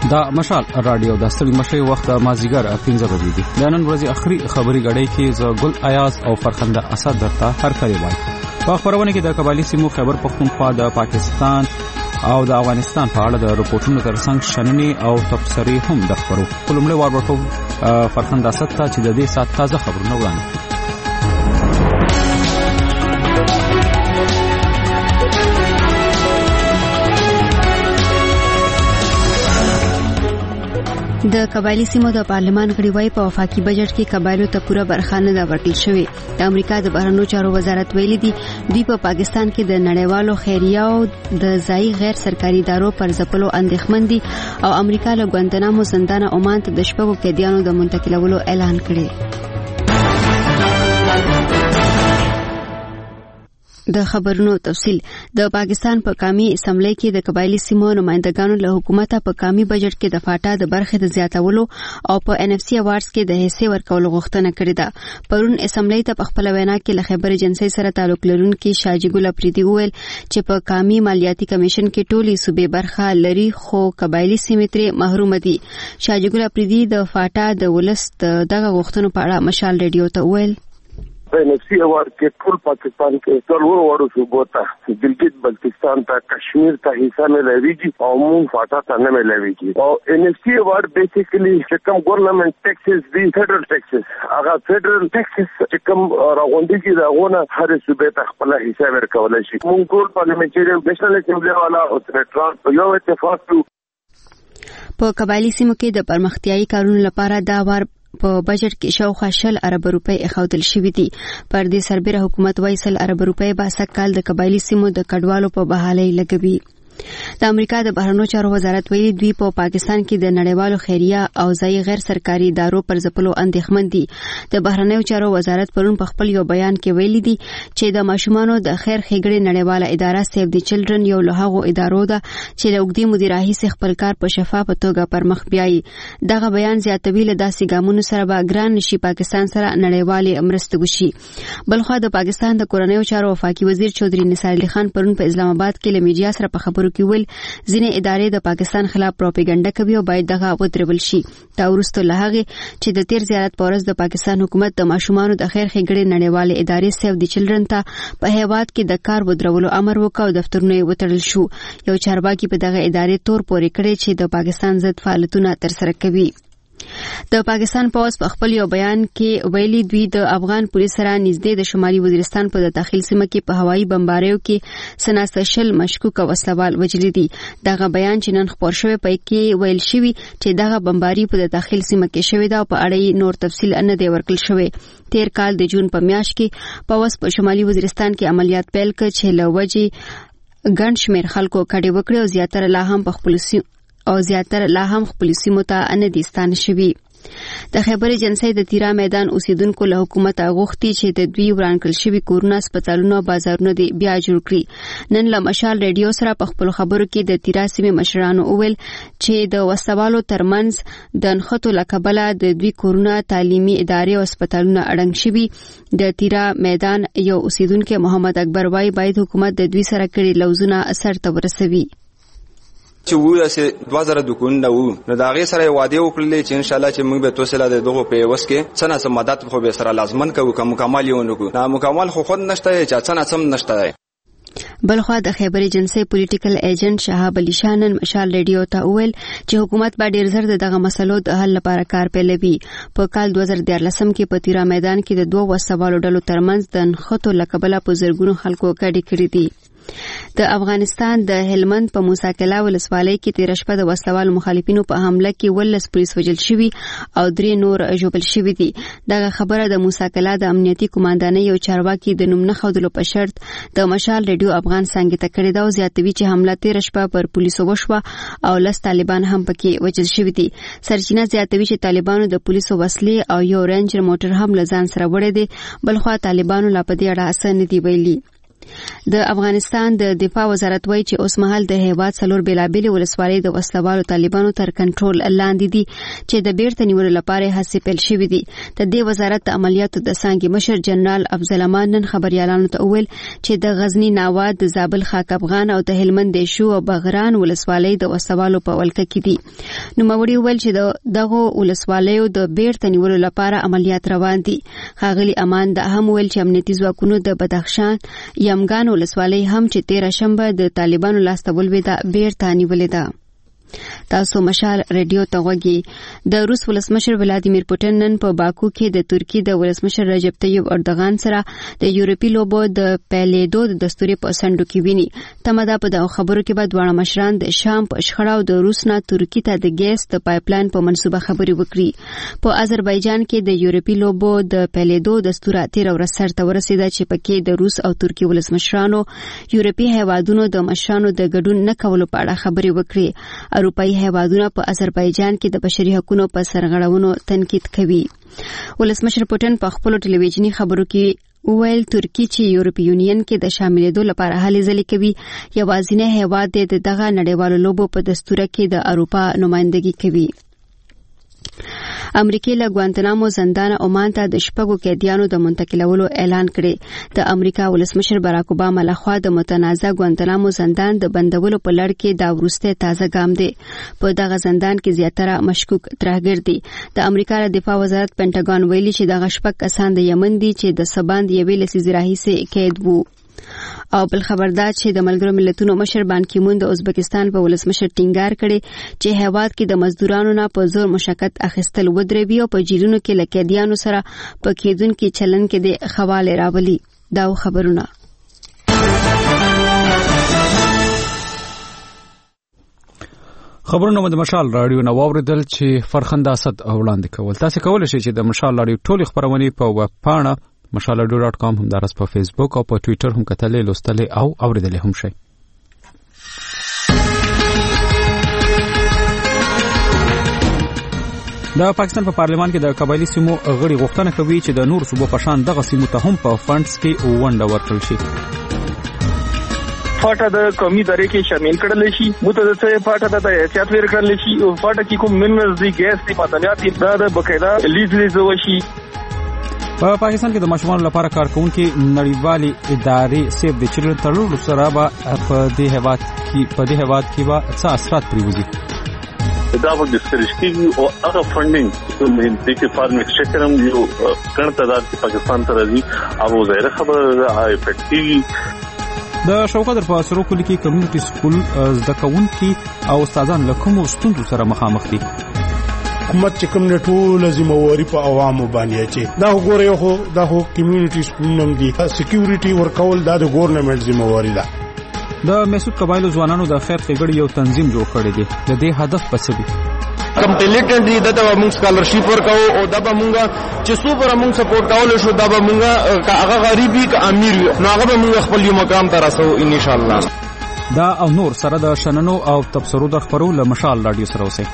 دا مشال رادیو د ستړي مشي وخت مازیګر 15 بجې دي. د نن ورځې اخري خبري غړې کې ز ګل ایاز او فرخنده اسد درته هر کړي وای. په خبرونه کې د قبایلی سیمو خیبر پختونخوا د پاکستان او د افغانستان په اړه د رپورټونو ترڅنګ شننې او تبصرې هم د خبرو کولمړي ورورکو فرخنده اسد ته چې د دې سات تازه خبرونه وړاندې د قبایلی سیمو د پارلمان غړي په وفاقي بجټ کې قبایلو ته پوره برخه نه ورکړل شوې. د امریکا د بهرنیو چارو وزارت ویلي دی دوی په پاکستان کې د نړیوالو خیریه او د ځایي غیر سرکاري ادارو پر ځپلو اندېښمن دي او امریکا له ګوانتنامو زندان عمان ته د شپږو قیدیانو د منتقلولو اعلان کړی. د خبرونو تفصیل. د پاکستان په قومي اسمبلی کې د قبایلی سیمو نمائندګانو له حکومت په قومي بجټ کې د فاټا د برخې د زیاتولو او په ان اف سی اوارډز کې د حصے ورکولو غوښتنه کړې ده. پرون اسمبلی ته په خپل وینا کې له خیبر ایجنسی سره تعلق لرونکي شاجي ګل اپریدي وویل چې په قومي مالیاتي کمیشن کې ټولي صوبې برخه لري خو قبایلی سیمې ترې محروم دي. شاجي ګل اپریدي د فاټا د ولست دغه غوښتنو په اړه مشال ریډیو ته وویل ان اف سی اوارډ کې ټول پاکستان کې څلور وړو صوبو ته ګلګت بلتستان ته کشمیر ته حصہ ملويږي او مون فاټا ته نه ملويږي. او ان اف سی اوارډ بیسیکلی چې کوم ګورنمنت ټیکسز دي فدرل ټیکسز هغه فدرل ټیکسز چې کوم راغونډي دا غونه هر صوبې ته خپل حصہ ورکول شي. مون ټول پارلیمنټریان نېشنل اسمبلی والا او سېنټرال یو اتفاق په قبایلی سیمو کې د پرمختیايي کارونو لپاره دا وار په بجټ کې شاوخوا 10 ارب روپۍ اخاودل شوې دي. پر دې سربېره حکومت وايي 10 ارب روپۍ به سکهال د قبایلی سیمو د کډوالو په بحالۍ لګوي. د امریکا د بهرنیو چارو وزارت ویلي دوی په پاکستان کې د نړیوالو خیریه او ځایي غیر سرکاري ادارو پر ځپلو اندېښمن دي. د بهرنیو چارو وزارت پرون په خپل یو بیان کې ویلي دي چې د ماشومانو د خیر ښېګړې نړیواله اداره سیو دی چلډرن یو له هغو ادارو ده چې له اوږدې مودې راهیسې خپل کار په شفافه توګه پرمخ بیایي. دغه بیان زیاتوي له داسې ګامونو سره به ګران نشي پاکستان سره نړیوالې مرستې وشي. بلخوا د پاکستان د کورنیو چارو وفاقي وزیر چودري نثار علي خان پرون په اسلام آباد کې له میډیا سره په خبرو کې ویل ځینې ادارې د پاکستان خلاف پروپاګاندا کوي او باید دغه ودرول شي. دا وروسته له هغې چې د تیر زیارت په ورځ د پاکستان حکومت د ماشومانو د خیر ښېګړې نړیوالې ادارې سیو دی چلډرن ته په هیواد کې د کار ودرولو امر وکړ او دفترونه یې وتړل شو. یو چارواکي په دغه ادارې تور پورې کړی چې د پاکستان ضد فعالیتونه ترسره کوي. د پاکستان پولیس په خپل یو بیان کې ویلي دوی د افغان پولیس سره نږدې د شمالي وزیرستان په داخل سیمه کې په هوایي بمباریو کې سناستشل مشکوک وسلوال وجلي دي. دغه بیان چې نن خبر شوی په کې ویل شوی چې دغه بمباری په داخل سیمه کې شوی دا په اړه نور تفصیل نه دی ورکړل شوی. تیر کال د جون په میاشت کې پولیس په شمالي وزیرستان کې عملیات پیل کړ چې له وجې ګڼ شمېر خلکو کډې وکړې او زیاتره لا هم خپل سیمو ته نه دي ستانه شوي. د خیبر ایجنسی د تیرا میدان اوسیدونکو له حکومت غوښتي چې د دوی وران کړل شوي کورونه هسپتالونه او بازارونه بیا جوړ کړي. نن له مشال ریډیو سره په خپل خبرو کې د تیرا سیمې مشرانو وویل چې د وسوالو ترمنځ د نښتو له کبله د دوی کورونه تعلیمي ادارې او هسپتالونه اړنګ شوي. د تیرا میدان یو اوسیدونکو محمد اکبر وايي باید حکومت د دوی سره کړي لوزونه اثر ته ورسوي. چې واسه 2000 دکونه وو نو دا غي سره وعده وکړلې چې ان شاء الله چې موږ به توسله دغه په وسکه څنګه سم مدد خو به سره لازمن کوو کوم مکمل یو نکو نا مکمل خو خود نشته چې څنګه سم نشته. بلخوا د خیبر ایجنسی پولیټیکل ایجنټ شهاب علي شانن مشال ریډیو ته ویل چې حکومت به ډیر زر دغه مسلو د حل لپاره کار پیلوي. په کال 2013 کې په تیرا میدان کې د دوه وسوالو ډلو ترمنځ د نښتو لکبله په زرګونو خلکو کډې کړې دي. د افغانستان د هلمند په موساکلا ولسوالۍ کې تیر شپه د وسلوال مخالفینو په حمله کې 19 پولیس وژل شوي او 3 نور ژوبل شوي دي. دغه خبره د موساکلا د امنیتي کمانډانۍ یو چارواکي د نوم نه ښودلو په شرط د مشال ریډیو افغان څنګه ته کړی دا او زیاتوي چې حمله تیر شپه پر پولیسو وشوه او 10 طالبان هم پکې وژل شوي دي. سرچینه زیاتوي چې طالبانو د پولیسو وسلې او یو رینجر موټر هم لزان سره وړي دي. بلخوا طالبانو لا په دې اړه څه نه دی ویلي. د افغانستان د دفاع وزارت وایي چې اوس مهال د هیواد څلور بیلابېلې ولسوالۍ د وسلوالو طالبانو تر کنټرول لاندې دي چې د بیرته نیولو لپاره هڅې پیل شوې دي. د دې وزارت د عملیاتو د څانګې مشر جنرال افضل امان نن خبريالانو ته وویل چې د غزنی ناواد، د زابل خاک افغان او د هلمند دیشو او بغران ولسوالۍ د وسلوالو په ولکه کې دي. نوموړي وویل چې دغه ولسوالیو د بیرته نیولو لپاره عملیات روان دي. ښاغلي امان دا هم ویل چې امنیتي ځواکونو د بدخشان یمګان ولسوالۍ هم چې 13 شنبه د طالبانو لاسته ولوېده بیرته نیولې ده. تاسو مشال رادیو ته غوږی. د روس ولسمشر ولادیمیر پوتین نن په باکو کې د ترکی د ولسمشر رجب طیب اردوغان سره د یورپی لوبو د پیلیدو د دستوري په سندو کې ویني. تمدا په دغه خبرو کې به دواړه مشران د شام په شخړه او د روس نه ترکی ته د ګیس د پایپلاین په منسوبه خبري وکړي. په آذربایجان کې د یورپی لوبو د پیلیدو دستور 13 ورځې سره ورسېده چې پکې د روس او ترکی ولسمشرانو یورپی هیوادونو د مشرانو د ګډون نه کولو په اړه خبري وکړي. اروپایي هیوادونه په آذربایجان کې د بشري حقوقو په سرغړونو تنقید کوي. ولسمشر پوتین په خپل ټلویزیونی خبرو کې وویل ترکی چې یورپی یونین کې د شاملېدو لپاره هلې ځلې کوي یوازینی هیواد دی دغه نړیوالو لوبو په دستور کې د اروپا نمائندګي کوي. امریکای له ګوانتنامو زندان عمان ته د شپږو قیدیانو د منتقلولو اعلان کړی. د امریکا ولسمشر باراک اوباما لخوا د متنازع ګوانتنامو زندان د بندولو په لړ کې دا وروسته تازه ګام دی. په دغه زندان کې زیاتره مشکوک ترهګر دي. د امریکا د دفاع وزارت پینټاګون ویلي چې دغه شپږ کسان د یمن دي چې د سباند یوې لسیزې راهیسې قید وو. او بل خبردار چې د ملګرو ملتونو مشر بان کی مون د ازبکستان په ولسمشر ټینګار کړي چې هیواد کې د مزدورانو نه په زور مشقت اخیستل ودرېږي او په جیلونو کې لکېدیانو سره په کېدونکو چلن کې د خواله راولي. دا خبرونه خبرونه د مشال رادیو نو اوریدل چې فرخنده اسد وړاندې کول. تاسو کولای شئ چې د مشال رادیو ټولې خبرونه په ویب پاڼه mashalradio.com هم درس په فیسبوک او په ټوئیټر هم کتلې لوستلې او اوریدلې هم شي. د پاکستان په پارلمان کې د قبایلی سیمو غړي غوښتنه کوي چې د نور صوبو په شان دغه سیمو ته هم په فندز کې ونډه ورکړل شي. فاټا د قومي ادارې کې شامل کړل شي. متدثر فاټا د احتیاط ورکړل شي او فاټا کې کوم منرالز دي، ګیس دي، معدنیات دي، د بقاعده لیز وشي. په پاکستان کې د ماشومانو لپاره کارکونکو نړیوالې ادارې سیف د چلډرن تړلو سره به په دې هیواد کې به څه اثرات پریوزي. دا به ډسکرش کیږي او هغه فنډینګ کوم د فارم ایکسچیکر هم یو کڼ تعداد پاکستان ته راځي او ظاهر خبره ده افیکټیوي. د شوکدر په سرو کلی کې کمیونټي سکول زده کوونکي او استادان له کومو ستونزو سره مخامخ دي. حکومت چې کوم ټول ذمہواری په عوامو باندې چې دا وګورئ خو دا هو کمیونټي سکولونو دی سکیورټي ورکول دا د ګورنمنت ذمہواری ده. د میسود قبایلو ځوانانو د خیر ښېګړې یو تنظیم جوړ کړی دی. د دې هدف څه دی؟ کم ټیلیټنټ دی دا موږ سکالرشپ ورکاو او دا به موږ چې څو پر موږ سپورټ کول شو دا به موږ هغه غریبي که امیر نو هغه به موږ خپل یو مقام ته رسو ان شاء الله. دا او نور سره د شننو او تبصرو د خبرو له مشال رادیو سره اوسئ.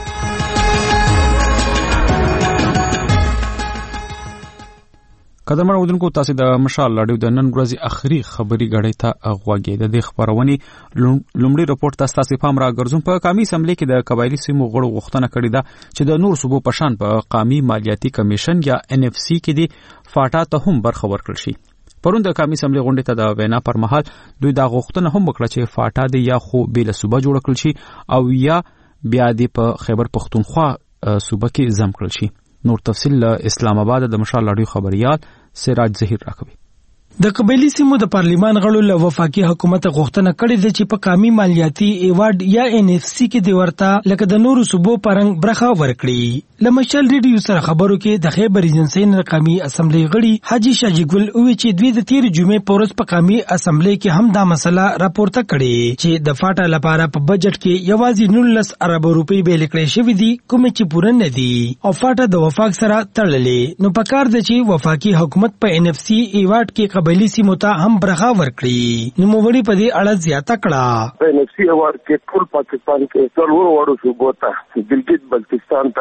قدرمن اودونکو تاسو د مشال رادیو د نن ورځې اخري خبري غړې ته غوږی د خبرونې لومړی رپورټ تاسو پام را ګرځوم. په قومي اسمبلی کې د قبایلی سیمو غړو غوښتنه کړې ده چې د نور صوبو په شان په قومي مالیاتي کمیشن یا NFC کې د فاټا ته هم برخه ورکړل شي. پرون د قومي اسمبلی غونډې ته د وینا پر مهال دوی دا غوښتنه هم وکړه چې فاټا د یا خو بیل صوبه جوړ کړل شي او یا بیا د په خیبر پختونخوا صوبه کې ضم کړل شي. نور تفصیل اسلام آباد د مشال رادیو خبريال سراج ظهیر راکوي. د قبایلی سیمو د پارلیمان غړو له وفاقي حکومت غوښتنه کړې ده چې په قومي مالیاتي ایوارډ یا NFC کې د ورته لکه د نورو صوبو پرنګ برخه ورکړي. لمشل ریډیو سره خبرو کې د خیبر ایجنسی د قومي اسمبلی غړي حاجی شاجګل وی چې دوی د 13 جمعې پورس په قومي اسمبلی کې هم دا مسله راپورته کړي چې د فاټا لپاره په بجټ کې یوازې 19 ارب روپۍ بیل کړې شوې دي کوم چې پوره نه دي او فاټا د وفاق سره تړلې. نو پکار ده چې وفاقي حکومت په NFC ایوارډ کې قبایلی سیمو ته هم برخه ورکړي. نو موږ په دې اړه زیاته کړه. NFC ایوارډ کې ټول پاکستان کې څلور وړو صوبو ته ګلګت بلتستان ته کشمیر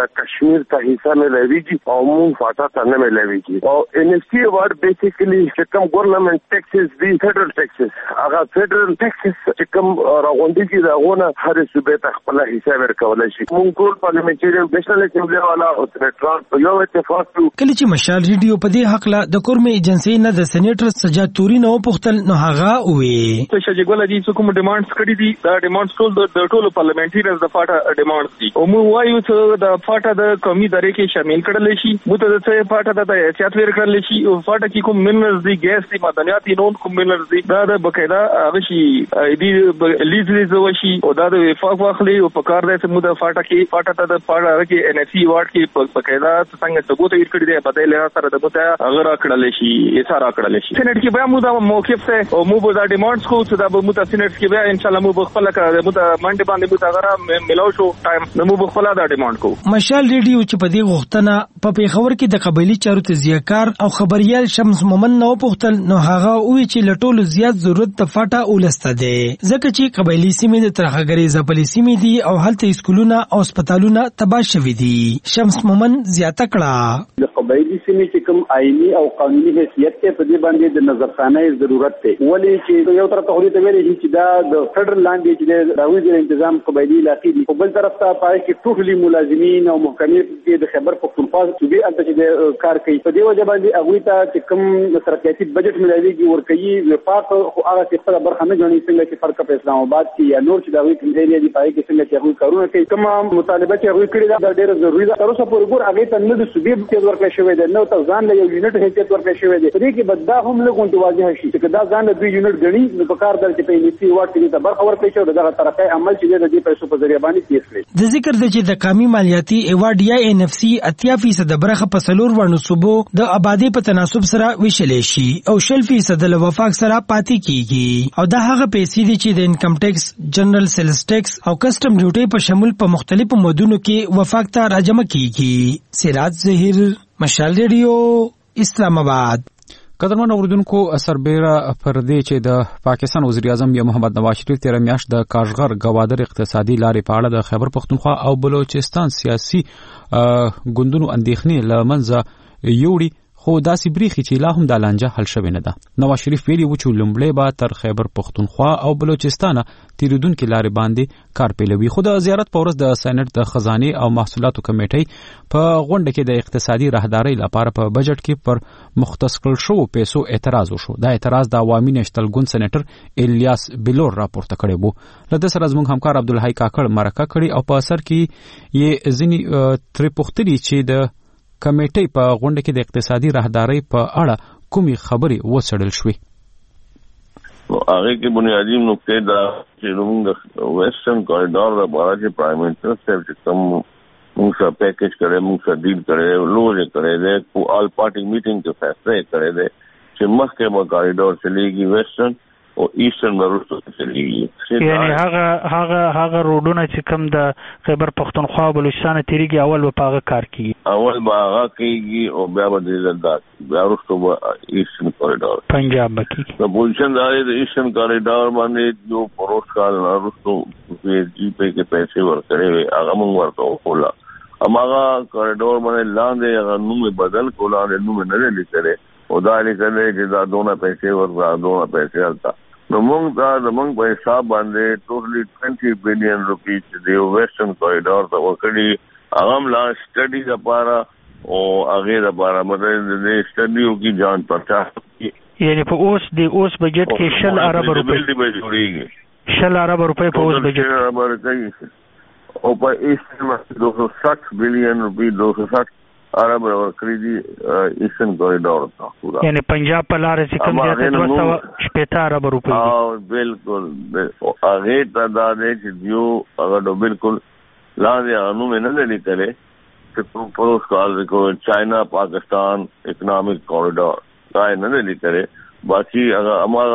کشمیر ته حصہ ملويږي او مونږ فاټا ته نه ملويږي او NFC award basically کوم ګورنمنت ټیکسز دي فدرال ټیکسز هغه فدرال ټیکسز چې کوم راغونډي دا غونه هر صوبې ته خپل حصہ ورکول شي مونږ ټول پارلیمنټریان نېشنل اسمبلی والا او سېنټرال یو اتفاق کله چې مشال ریډیو په دې حق لا د کورمې ایجنسی نه د سېنیټر سجاد توري نو پختل نو هغه وې چې شجګول دي چې کوم ډیمانډز کړی دي دا ډیمانډز ټول د ټولو پارلیمنټریانز د فاټا ډیمانډز دي او موږ وایو چې د فاټا د قومي ادارې کې شامل کړل شي موږ ته د فاټا د احتیاط ورکړل شي او فاټا کې کوم منرالز دي ګیس دي معدنیات دي نو کوم منرالز دي دا د بقاعده هغه شي دې لیز وشي او دا د وفاق واخلي او په کار دی چې موږ د فاټا ته د فاټا کې NFC award کې بقاعده څنګه ثبوت یې کړی دی بدل سره د بوته هغه راکړل شي یې سره راکړل شي سېنات کې بیا موږ د موقف ته او موږ د ډیمانډز کو چې دا موږ د سېنات کې بیا ان شاء الله موږ خپل کړه موږ د منډه باندې موږ هغه ملاو شو ټایم موږ خپل دا ډیمانډ کو مشال ریډیو چې په دې غوښتنه په پیښور کې د قبایلی چارو تزیهکار او خبريال شمس مومن نو پختل نو هغه وی چې لټولو زیات ضرورت د فاټا اولسته ده ځکه چې قبایلی سیمې د ترخګری ځپلې سیمې دي او هلته اسکولونه او هسپتالونه تباه شوي دي شمس مومن زیاته کړه د قبایلی سیمې چې کوم آئینی او قانوني حیثیت ته په دې باندې د نظرثانۍ ضرورت دی ولې چې یو طرف ته خوري ته ویلې چې دا د فدرال لاندې چې راوي د تنظیم قبایلی علاقې دي په بل طرف ته پای کې ټول ملازمین او محکمې کې د خبر پختونخوا صوبې انته چې کار کوي په دې وجه باندې هغه ته چې کوم ترقیاتي بجټ ملایويږي ورکوي وفاق خو هغه څه خپل برخه نه غني څنګه چې فرق په اسلام آباد کې یا نور چې دا وی کوم ایریا دی پای کې څنګه چې هغه کارونه کوي کوم مطالبه چې هغه کړی دا ډېر ضروری ده تر اوسه پورې ګور هغه ته نه د صوبې په ورکړل شوی دی نو ته ځان له یو یونټ حیثیت ورکړل شوی دی دې کې بددا هم له کوم واضح شي چې دا ځان له 2 یونټ غني په کار در چې په NFC award کې ته برخه ورکړي شو دغه طرفه عمل چې د دې پیسو په ذریعہ باندې تیز کړي د ذکر د چې د قومي مالیاتي ایوارډ یا NFC 80% برخه په سلور ورنو صوبو د آبادی په تناسب سره ویشل شي او 60% له وفاق سره پاتې کیږي او دا هغه پیسې دي چې د انکم ټیکس جنرال سیلز ټیکس او کسٹم ډیوټي په شمول په مختلفو مودونو کې وفاق ته راجمع کیږي سراج ظهیر مشال ریډیو اسلام آباد قدرمن اوردونکو سربېره پر دې چې د پاکستان وزیر اعظم یا محمد نواز شریف تیر میاشت د کاشغر گوادر اقتصادي لارې په اړه د خیبر پختونخوا او بلوچستان سیاسي ګوندونو اندېښنې لمنځه یوړي خو داسې بریخي چې لا هم د لانجه حل شوی نه ده نواز شریف ویلي و چې لومړی به تر خیبر پختونخوا او بلوچستان تیریدونکو لارې باندې کار پیلوي خو د زیارت په ورځ د سېنات د خزانه او محصولاتو کمیټې په غونډه کې د اقتصادي راهدارۍ لپاره په بجټ کې پر مختص کړل شو پیسو اعتراض وشو دا اعتراض د عوامي نېشنل ګوند سېنیټر الیاس بلور راپورته کړی وو لکه سره زموږ همکار عبدالحی کاکړ مرکه کړی او په اثر کې یې ځینی تر پختري چې د کمیټې په غونډه کې د اقتصادي راهدارۍ په اړه کومې خبرې وڅېړل شوې هغه کې بنیادی نقطې دا چې موږ ویسټرن کوریډور لپاره چې پرایم منسٹر صاحب چې کوم موږ سره پیکیج کړي موږ سره ډیل کړي لوړ کړي دي په آل پارټي میټینګ کې فیصله کړي دي چې مخکې مو کوریډور چلیږي ویسټرن او ایسټرن ورسته چلیږي یعنی هغه روډونه چې کوم د خیبر پختونخوا او بلوچستان تیریږي اول به پاغه کار کوي اول به هغه کوي او بیا به د لداخ بیا ورسته به ایسټرن کوریډور پنجاب کې د بولشن د ایسټرن کوریډور باندې جو پروس کال ورسته جی پی کې پیسې ورکړي هغه موږ ورته وکړه اماغه کوریډور باندې لاندې هغه نوم بدل کولاله نوم نه لیکره او دا لیکره چې دا دونه پیسې ورته دونه پیسې التا نو موږ دا موږ په حساب باندې ټوټلی 20 بلین روپیس دی ویسټرن کوریډور ته وکړي هغه لا سټډي لپاره او هغه لپاره مطلب د سټډیو کی جان پرچا یعنی په اوس بجټ کې 60 ارب روپے 60 ارب روپے په اوس بجټ او په ایسټرن 260 بلین روپی 260 ارب ورکړي دي ایسټرن کوریډور ته پورا یعنی پنجاب په لار چې کوم ځای ته 260 ارب روپے او بالکل هغه تعداد چې دیو هغه بالکل لاندې انو نه لیکلې چې پروس کال کو چاینا پاکستان اکنامک کوریډور دا نه لیکلې باقي هغه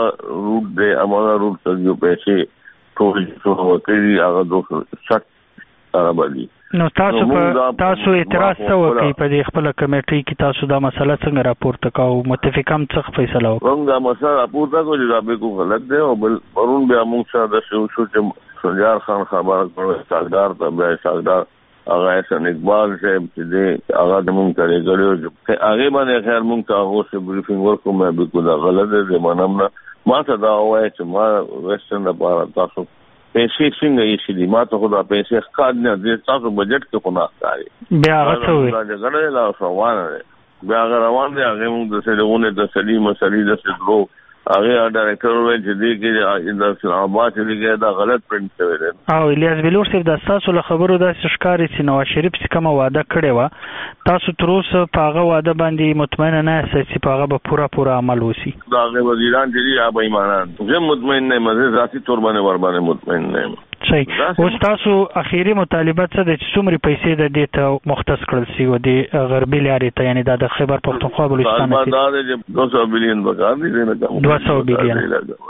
हमारा रूट तक जो पैसे थोड़ी वکړي هغه 260 ارب دي نو تاسو اعتراض څه وکړي په دې خپل کمیټې کې تاسو دا مسله څنګه راپورته کاو متفقم څه فیصله وکړه موږ دا مسله راپورته کوو چې دا به کو غلط دی او بل پرون بیا موږ سره د شو چې سنجار خان خبر کړو ساګدار ته بیا ساګدار هغه احسان اقبال صاحب چې دې هغه د مونږ ته لګړو چې هغه باندې خیر مونږ ته هغه څه بریفینګ ورکو مې بالکل غلط دی منم نه ما ته دا وایي چې ما ویسټرن لپاره تاسو پیسې څنګه یې شي ما ته خدا پیسې ښکار نه دي تاسو بجټ کې خو نه ښکاري بیا هغه څه وي دا ګړې لا روانه بیا هغه روان دي هغه مونږ د سلونه د سلیم مسلې د سدرو هغه ډایرکټر وایي چې دې کې د اسلام آباد کې دا غلط پرنټ شوی دی او الیاس بلور صاحب د تاسو له خبرو د ښکاری چې نواز شریف څخه کوم وعده کړی و تاسو تر اوسه په هغه وعده باندې مطمئن نه یاست چې په هغه به پورا عمل وشي دا هغه وزیران چې یا به ایمانان زه مطمئن نه مزه ذاتي تور باندې مطمئن نه صحیح اوس تاسو اخیری مطالبه څه د څومره پیسې د دې ته مختص کړل سی و د غربي لارې ته یعنی د خیبر پختونخوا بلوچستان ته دا د 200 بلین بکار دي نه 200 بلین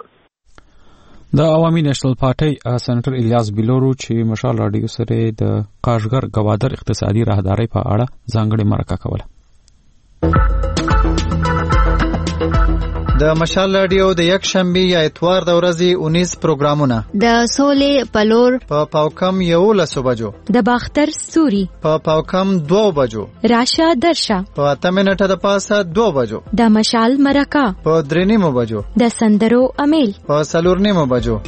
د عوامي نېشنل پارټي سېنټر الیاس بلورو چې مشال رادیو سره د قاشغر گوادر اقتصادي راهداري په اړه ځانګړي مرکه کوله د مشال رادیو د یک شنبه یا اتوار د ورځې 19 پروګرامونه د سولې پلور په پاوکم 11 بجو د باختر ستوري په پاوکم 2 بجو راشه درشه په 8 منټه د پاسه 2 بجو د مشال مرکه په 3 بجو د سندرو امیل په 4 بجو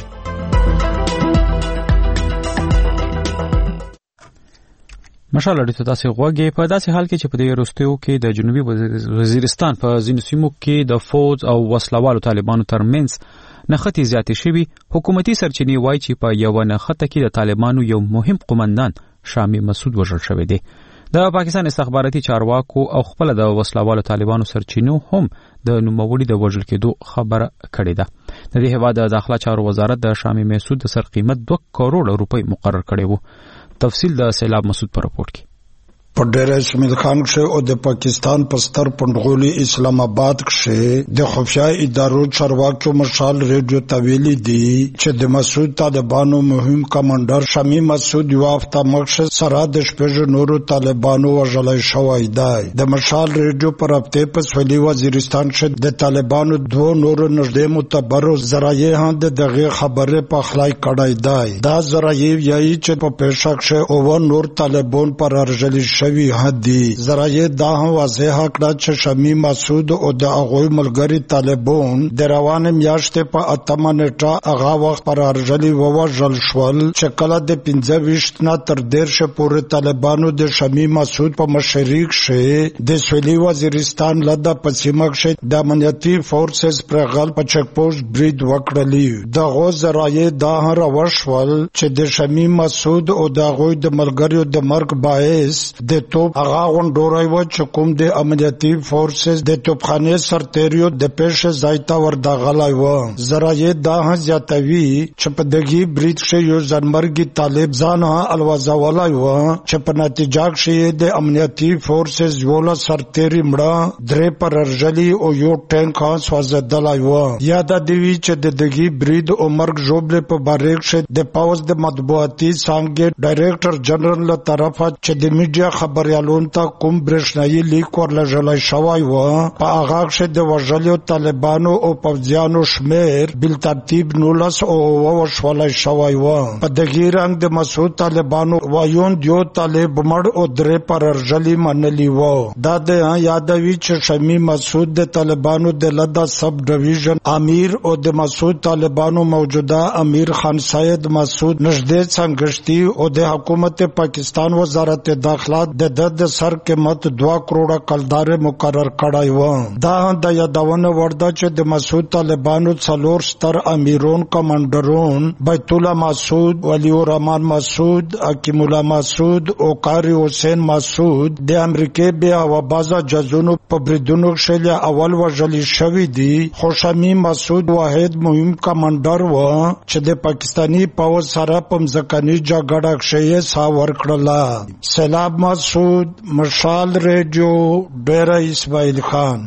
مشال اړیته تاسو غوږی په داسې حال کې چې په دې وروستیو کې د جنوبي وزیرستان په ځینو سیمو کې د فوج او وسلوالو طالبانو ترمنځ نښتې زیاتې شوي حکومتي سرچینې وایي چې په یو نښته کې د طالبانو یو مهم قومندان شامی مسعود وژل شوی دی د پاکستان استخباراتي چارواکو او خپل د وسلوالو طالبانو سرچینو هم د نوموړي د وژل کېدو خبره کړې ده د دې هیواد د داخله چارو وزارت د شامی مسعود د سر قیمت 2 کروڑ روپۍ مقرر کړی وو تفصیل د سیلاب مسعود پر رپورټ کې په ډېر شمیر خان کې او د پاکستان په ستر پندغولي اسلام آباد کې د خفیا ادارو چارواکو مشال ریډیو تویلی دی چې د مسعود طالبانو مهم کمانډر شامی مسعود یو هفته مخکې سره د شپږ نورو طالبانو وژل شوی دی د مشال ریډیو پر هفته په سویلي وزیرستان کې د طالبانو دوه نورو نږدې معتبرو ذرایع هم دغه خبره په خلای کړای دی دا ذرایع یی چې په پېښه کې او نور طالبان پر ارجل شوی هدي ذرایع دا هم واضح کړه چې شامی مسعود او د هغوی ملګری طالبان د روانه میاشتې په 8 منټه هغه وخت پر ارجلی ووژل شول چې کله د 25 نه تر 10 پورې طالبانو د شامی مسعود په مشرق کې د سویلي وزیرستان لده پسیمه کې د امنیتي فورسز پر غل په چک پوسټ برید وکړلی دغه ذرایع دا هم راوښول چې د شامی مسعود او د هغوی د ملګریو د مرګ باعث د توپ هغه غونډورای و چې کوم د امنیتي فورسز د توپخانه سرتیریو د پېښه ځایته ورداغلای و ذرایع دا هم زیاتوي چې په دغه برید کې یو ځانمرګي طالب ځان الوازولای و چې په نتیجه کې د امنیتي فورسز یو سرتیری مړه درې پر ارجلی او یو ټانک سوځدلای و یاد دی چې د دغه برید او مرګ جوړل په باریک کې د پاوز د مطبوعاتي څنګه ډایریکټر جنرال له طرفه چې د میډیا خبريالون ته کوم برېښنايي لیک ورلږل شوی و په هغه کې د وژلو طالبانو او پوځیانو شمیر بل ترتیب 19 او وشول شوی و په دغه رنګ د مسعود طالبانو وایون دیو طالب مړ او درې پر ارجلی منلی و دا د یادوي چې شامی مسعود د طالبانو د لدا سب ډیویژن امیر او د مسعود طالبانو موجوده امیر خان سید مسعود نږدې څنګهشتي او د حکومت پاکستان وزارت داخله د سر قیمت 2 کروڑ کلدار مقرر کړای و دا د یادونه ورده چې د مسعود طالبانو څلور ستر امیرون کمانډرون بیت الله مسعود ولی الرحمن مسعود حکیم الله مسعود او قاری حسین مسعود د امریکای بیا و بازا جزونو په بریدونو شل اول وژل شوی دی خوشمی مسعود واحد مهم کمانډر و چې د پاکستانی پاوز سره په ځکاني جګړه کې سا ورکړه سیلاب مسعود مشال ریډیو ډیره اسماعیل خان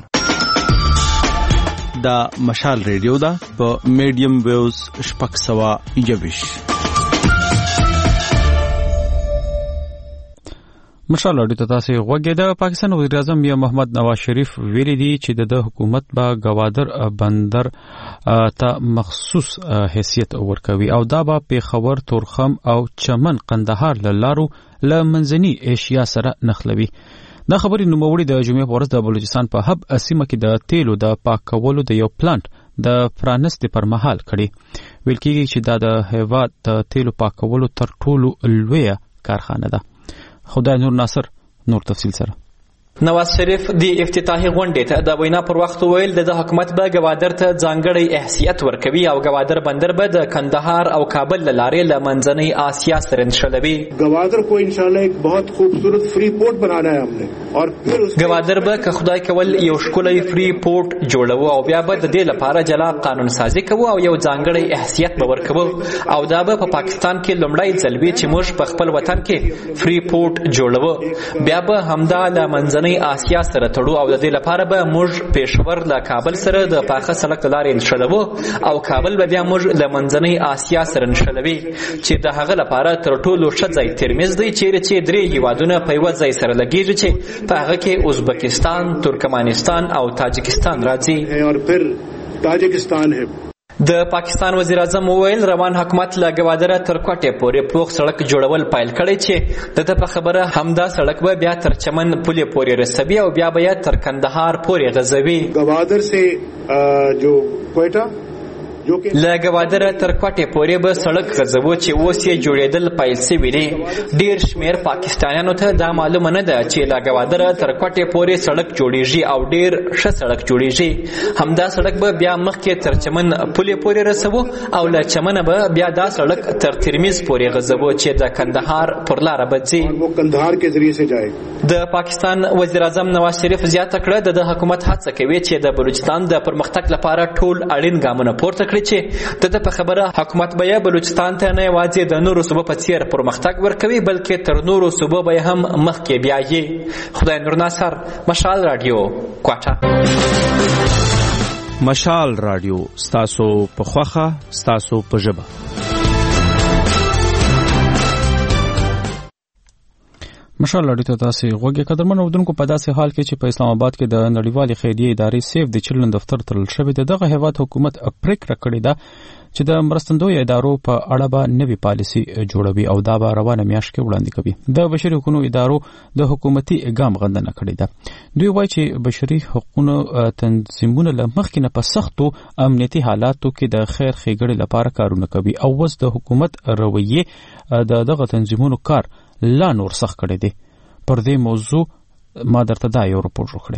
دا مشال ریډیو دا په میډیم ویوز شپږ 121 مشال اړیو ته تاسو غوږی د پاکستان وزیر اعظم میا محمد نواز شریف ویلي دي چې د حکومت به گوادر بندر ته مخصوص حیثیت ورکوي او دا به پیښور تورخم او چمن قندهار لارو لمنځنی ایشیا سره نښلوي. دا خبرې نوموړي د جمعې په ورځ د بلوچستان په هب سیمه کې د تیلو د پاکولو د یو پلانټ د پرانست پر مهال کړي. ویل کېږي چې دا د هیواد د تیلو پاکولو تر ټولو لویه کارخانه ده. خدای نور ناصر نور تفصیل سره. نواز شریف د افتتاحي غونډې ته د وینا پر وخت ویل د حکومت به گوادر ته ځانګړی حیثیت ورکوي او گوادر بندر به د کندهار او کابل لارې له منځنۍ آسیا سره نښلوي. گوادر کو انشاءاللہ ایک بہت خوبصورت فری پورٹ بنانا ہے ہم نے اور پھر گوادر به که خدای کول یو ښکلی فری پورٹ جوړو او بیا به د دې لپاره جلا قانون سازي کوو او یو ځانګړی حیثیت به ورکوو او دا به په پاکستان کې لومړی ځل وي چې موږ په خپل وطن کې فری پورٹ جوړو. بیا به همدا له منځنۍ آسیا سره تړو او د دې لپاره به موږ پېښور له کابل سره د پاخه سړک لارې نښلوو او کابل به بیا موږ له منځنۍ آسیا سره نښلوي چې د هغه لپاره تر ټولو ښه ځای ترمیز دی چیرې چې درې هیوادونه په یوه ځای سره لګېږي چې په هغه کې ازبکستان، ترکمانستان او تاجکستان راځي. د پاکستان وزیر اعظم وویل روان حکومت له گوادر تر کوټې پورې پروغ سړک جوړول پیل کړی چې د په خبره همدا سړک به بیا تر چمن پولې پورې رسوي او بیا به تر کندهار پورې غځوي. گوادر سے جو کوئٹہ له گوادر تر کوټې پورې به سړک غځوو چې اوس یې جوړېدل پیل شوي دي. ډېر شمېر پاکستانیانو ته دا معلومه نه ده چې له گوادر تر کوټې پورې سړک جوړېږي او ډېر ښه سړک جوړېږي. همدا سړک به بیا مخکې تر چمن پولې پورې رسوو او له چمنه به بیا دا سړک تر ترمیز پورې غځوو چې د کندهار پر لاره به ځي. کندهار کې ذریعے سے جائے. د پاکستان وزیر اعظم نواز شریف زیاته کړه د حکومت هڅه کوي چې د بلوچستان د پرمختګ لپاره ټول اړین ګامونه پورته کړي چې د په خبره حکومت به بلوچستان ته نه یوازې د نورو صوبو په څیر پرمختګ ورکوي بلکې تر نورو صوبو به هم مخکې بیایي. خدای نور ناصر، مشال رادیو، کوټه. مشال رادیو ستاسو په خوخه ستاسو په ژبه. مشال اړیو ته تاسو غوږی قدرمن اودونکو په داسې حال کې چې په اسلام آباد کې د نړیوالې خیریه ادارې سیف د چلډرن دفتر تړل شوی دی. دغه هیواد حکومت پریکړه کړې ده چې د مرستندوی ادارو په اړه به نوې پالیسي جوړوي او دا به روانه میاشت کې وړاندې کوي. د بشري حقوقو ادارو د حکومتي اقدام غندنه کړې ده. دوی وایي چې بشري حقوقو تنظیمونه له مخکې نه په سختو امنیتي حالاتو کې د خیر ښېګړې لپاره کارونه کوي او اوس د حکومت رویه د دغه تنظیمونو کار لا نور سخت کړی دی. پر دې موضوع ما درته دا یو رپورټ وکړی.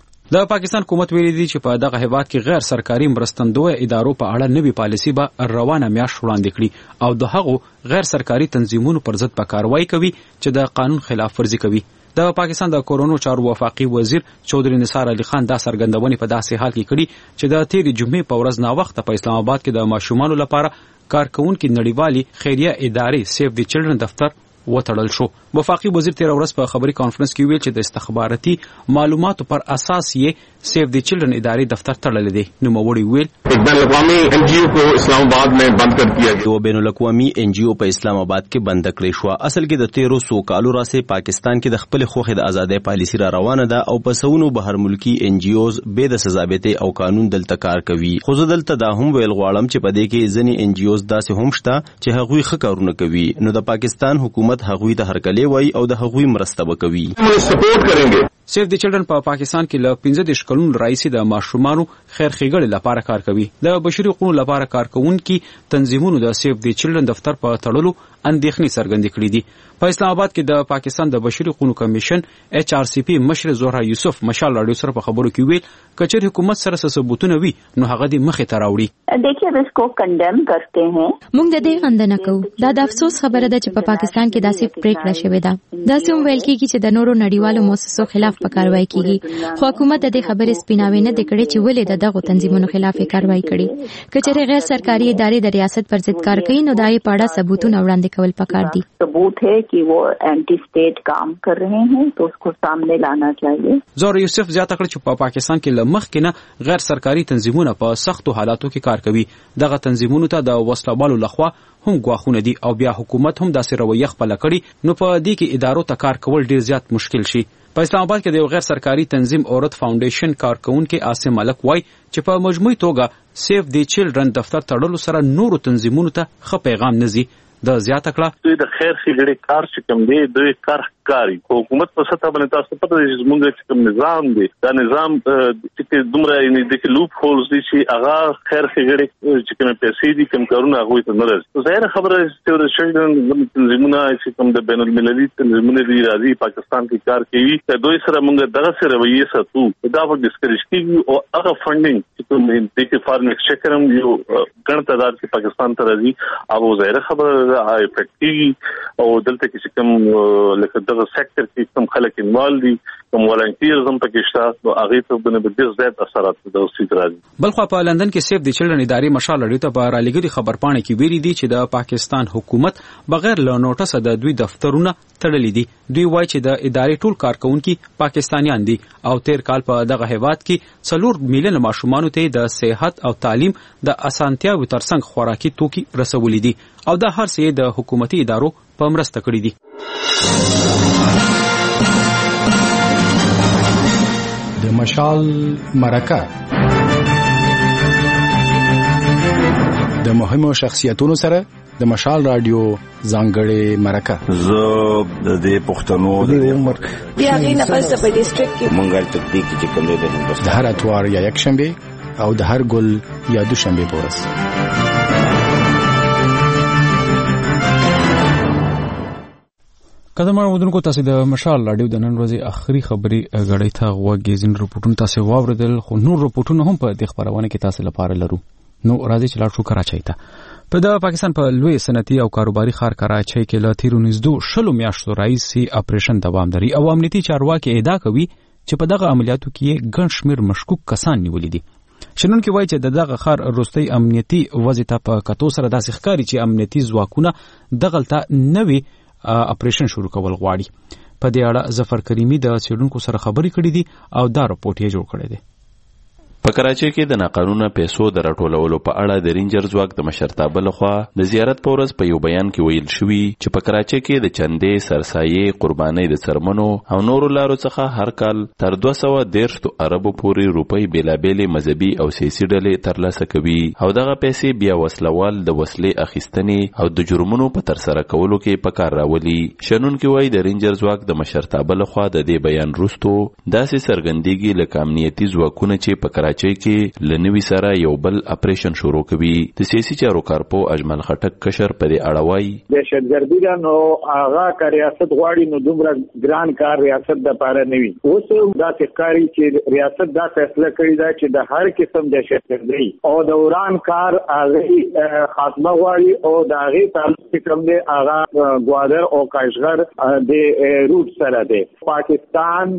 د پاکستان حکومت ویلي دی چې په دغه هیواد کې غیر سرکاري مرستندوی ادارو په اړه نوې پالیسي به روانه میاشت وړاندې کړي او د هغو غیر سرکاري تنظیمونو پر ضد به کاروایی کوي چې د قانون خلاف ورزي کوي. د پاکستان د کورونو چارو وفاقي وزیر چودري نثار علي خان دا څرګندونې په داسې حال کې کړي چې د تیرې جمعې په ورځ ناوخته په اسلام آباد کې د ماشومانو لپاره کارکونکي نړیوالي خیریه ادارې سیف د چلډرن دفتر وتړل شو. وفاقي وزیر تیر ورځ په خبري کانفرنس کې ویل چې د استخباراتي معلوماتو پر اساس یې سیف د چلډرن ادارې دفتر تړل دی. نو موړي ویل بین الاقوامی این جی او کو اسلام آباد میں بند کر دیا گیا. بین الاقوامی این جی او په اسلام آباد کې بند کړی شو. اصل کې د 1300 کالو راځي پاکستان کې د خپل خوخه د ازادۍ پالیسي را روانه ده او په سونو بهر ملکی این جی اوز به د سزابته او قانون دلته کار کوي. خو دلته دا هم ویل غواړم چې په دې کې ځنی این جی اوز داسې هم شته چې هغوی ښه کارونه کوي. نو د پاکستان حکومت هغوی ته هرکلی وای او د هغوی مرسته وکوي. سپورټ کړي. سیف د چلډرن په پاکستان کې له 15 کلونو راځي د ماشومانو خیر ښېګړې لپاره کار کوي. د بشري حقوقو لپاره کارکونکي تنظیمونو د سیف د چلډرن دفتر په تړلو اندېښنې څرګندې کړې دي. په اسلام آباد کې د پاکستان د بشري حقوقو کمیشن ایچ آر سی پی مشر زهرا یوسف مشال رادیو سره په خبرو کې ویل کچېر حکومت سره ثبوتونه وي نو هغه دې مخې ته راوړي. देखिए अब इसको कंडेम करते हैं. موږ د دې غندنه کوو. دا د افسوس خبره ده چې په پاکستان کې داسې پریکړه شوې ده. داسې هم ویل کېږي چې د نورو نړیوالو مؤسسو خلاف په کاروایی کېږي. خو حکومت د دې خبرې سپیناوی نه کړي چې ولې د دغو تنظیمونو خلاف کاروایی کړي. کچېر غیر سرکاري ادارې د ریاست پر ضد کار کوي نو دای په اړه ثبوتونه وړاندې باندې کول پکار دي. ثبوت है कि वो एंटी स्टेट काम कर रहे हैं तो उसको सामने लाना चाहिए. زهره یوسف زیاته کړ چې په پاکستان کې لمخ کې نه غیر سرکاري تنظیمونه په سختو حالاتو کې کار کوي. دغه تنظیمونو ته د وسلوالو لخوا هم غواخونه دي او بیا حکومت هم داسې رویه خپل کړي نو په دې کې ادارو ته کار کول ډیر زیات مشکل شي. په اسلام آباد کې د یو غیر سرکاري تنظیم اورت فاونډیشن کارکونکو عاصم ملک وای چې په مجموعي توګه سیف دی چلډرن دفتر تړلو سره نورو تنظیمونو ته ښه پیغام نزي. د زیاته کړه د خیر ښېګړې کار چې کوم دی دوی کار کاری حکومت په سطح باندې تاسو پته دی چې موږ چې کوم نظام دی دا نظام چې دومره یې د لوپ هولز دي چې هغه خیر ښېګړې چې کوم پیسې دي کوم کارونه هغه ته نه راځي. ظاهر خبره چې د شنډن تنظیمونه چې کوم د بین المللي تنظیمونه دي راځي پاکستان کې کار کوي ته دوی سره موږ دغه سره رویه ساتو دا په ډیسکریج کیږي او هغه فندینګ چې کوم د فارم ایکسچیکر هم یو ګڼ تعداد کې پاکستان ته راځي او ظاهر خبره افیکټیږي او دلته کې کوم لکه دغه سېکټر کې کوم خلک انوالو دي کوم والنټیرز هم پکې شته نو هغه ته باندې ډېر زیات اثرات د اوسې راځي. بلخو په لندن کې سیف دی چلډرن ادارې مشال لري ته په رالګري خبرپاڼه کې ویلي دي چې د پاکستان حکومت بغیر له نوټس د دوی دفترونه تړلي دي. دوی وایي چې د ادارې ټول کارکونکو پاکستانیان دي او تیر کال په دغه هیواد کې 4 میلیون ماشومان ته د صحت او تعلیم د اسانتیاوو ترڅنګ خوراکي توکي رسولي دي او دا هر څه د حکومتي ادارو په مرسته کړی دي. د مشال مرکه د مهمو شخصیتونو سره د مشال رادیو ځانګړې مرکه زه د دې پښتنو د عمر بیا غینه پس په ډیسټریکټ کې مونږه تطبیق چې کوم دی د هر اتوار یا یک شنبه او د هر ګل یا دوشنبه پورس. قدم اورونکو تاسو د مشال رادیو د نن ورځې اخري خبري غړې ته وګورئ. ځین رپورټونه تاسو واوریدل خو نور رپورټونه هم په دې خبرونه کې تاسو لپاره لرو. نو راځي چې لاړ شو کراچۍ ته. په د پاکستان په لوی صنعتي او کاروباري ښار کراچۍ کې له تیرو نږدې 10 میاشتو راهیسې اپریشن دوام لري او امنیتي چارواکي ادعا کوي چې په دغه عملیاتو کې ګڼ شمېر مشکوک کسان نیولي دي. شنونکي وایي چې دغه ښار وروستۍ امنیتي وضع ته په کتو سره داسې ښکاري چې امنیتي ځواکونه دغلته نوي اپریشن شروع کول غواړي. په دې اړه ظفر کریمي د څېړونکو سره خبرې کړې دي او دا رپورټ یې جوړ کړی دی. په کراچۍ کې د ناقانونه پیسو د راټولولو په اړه د رینجر ځواک د مشرتابه لخوا د زیارت په ورځ په یو بیان کې ویل شوي چې په کراچۍ کې د چندې، سرسایې، قربانۍ د څرمنو او نورو لارو څخه هر کال تر 213 اربو پورې روپۍ بېلابېلې مذهبي او سیاسي ډلې ترلاسه کوي او دغه پیسې بیا وسلوال د وسلې اخیستنې او د جرمونو په ترسره کولو کې په کار راولي. شنونکي وایي د رینجر ځواک د مشرتابه لخوا د دې بیان وروستو داسې څرګندېږي لکه امنیتي ځواکونه چې په کراچۍ کې لنوي سره یو بل اپریشن شروع کوي. د سیاسي چارو کارپو اجمل خټک کشر په دې اړه وایي دهشتګردي دا نو هغه که ریاست غواړي نو دومره ګران کار ریاست د پاره نه وي. اوس دا ښکاري چې ریاست دا فیصله کړې ده چې د هر قسم دهشتګردي او د وران کار هغه خاتمه غواړي او د هغه تعلق کوم دی هغه ګوادر او کاشغر د روټ سره دی. پاکستان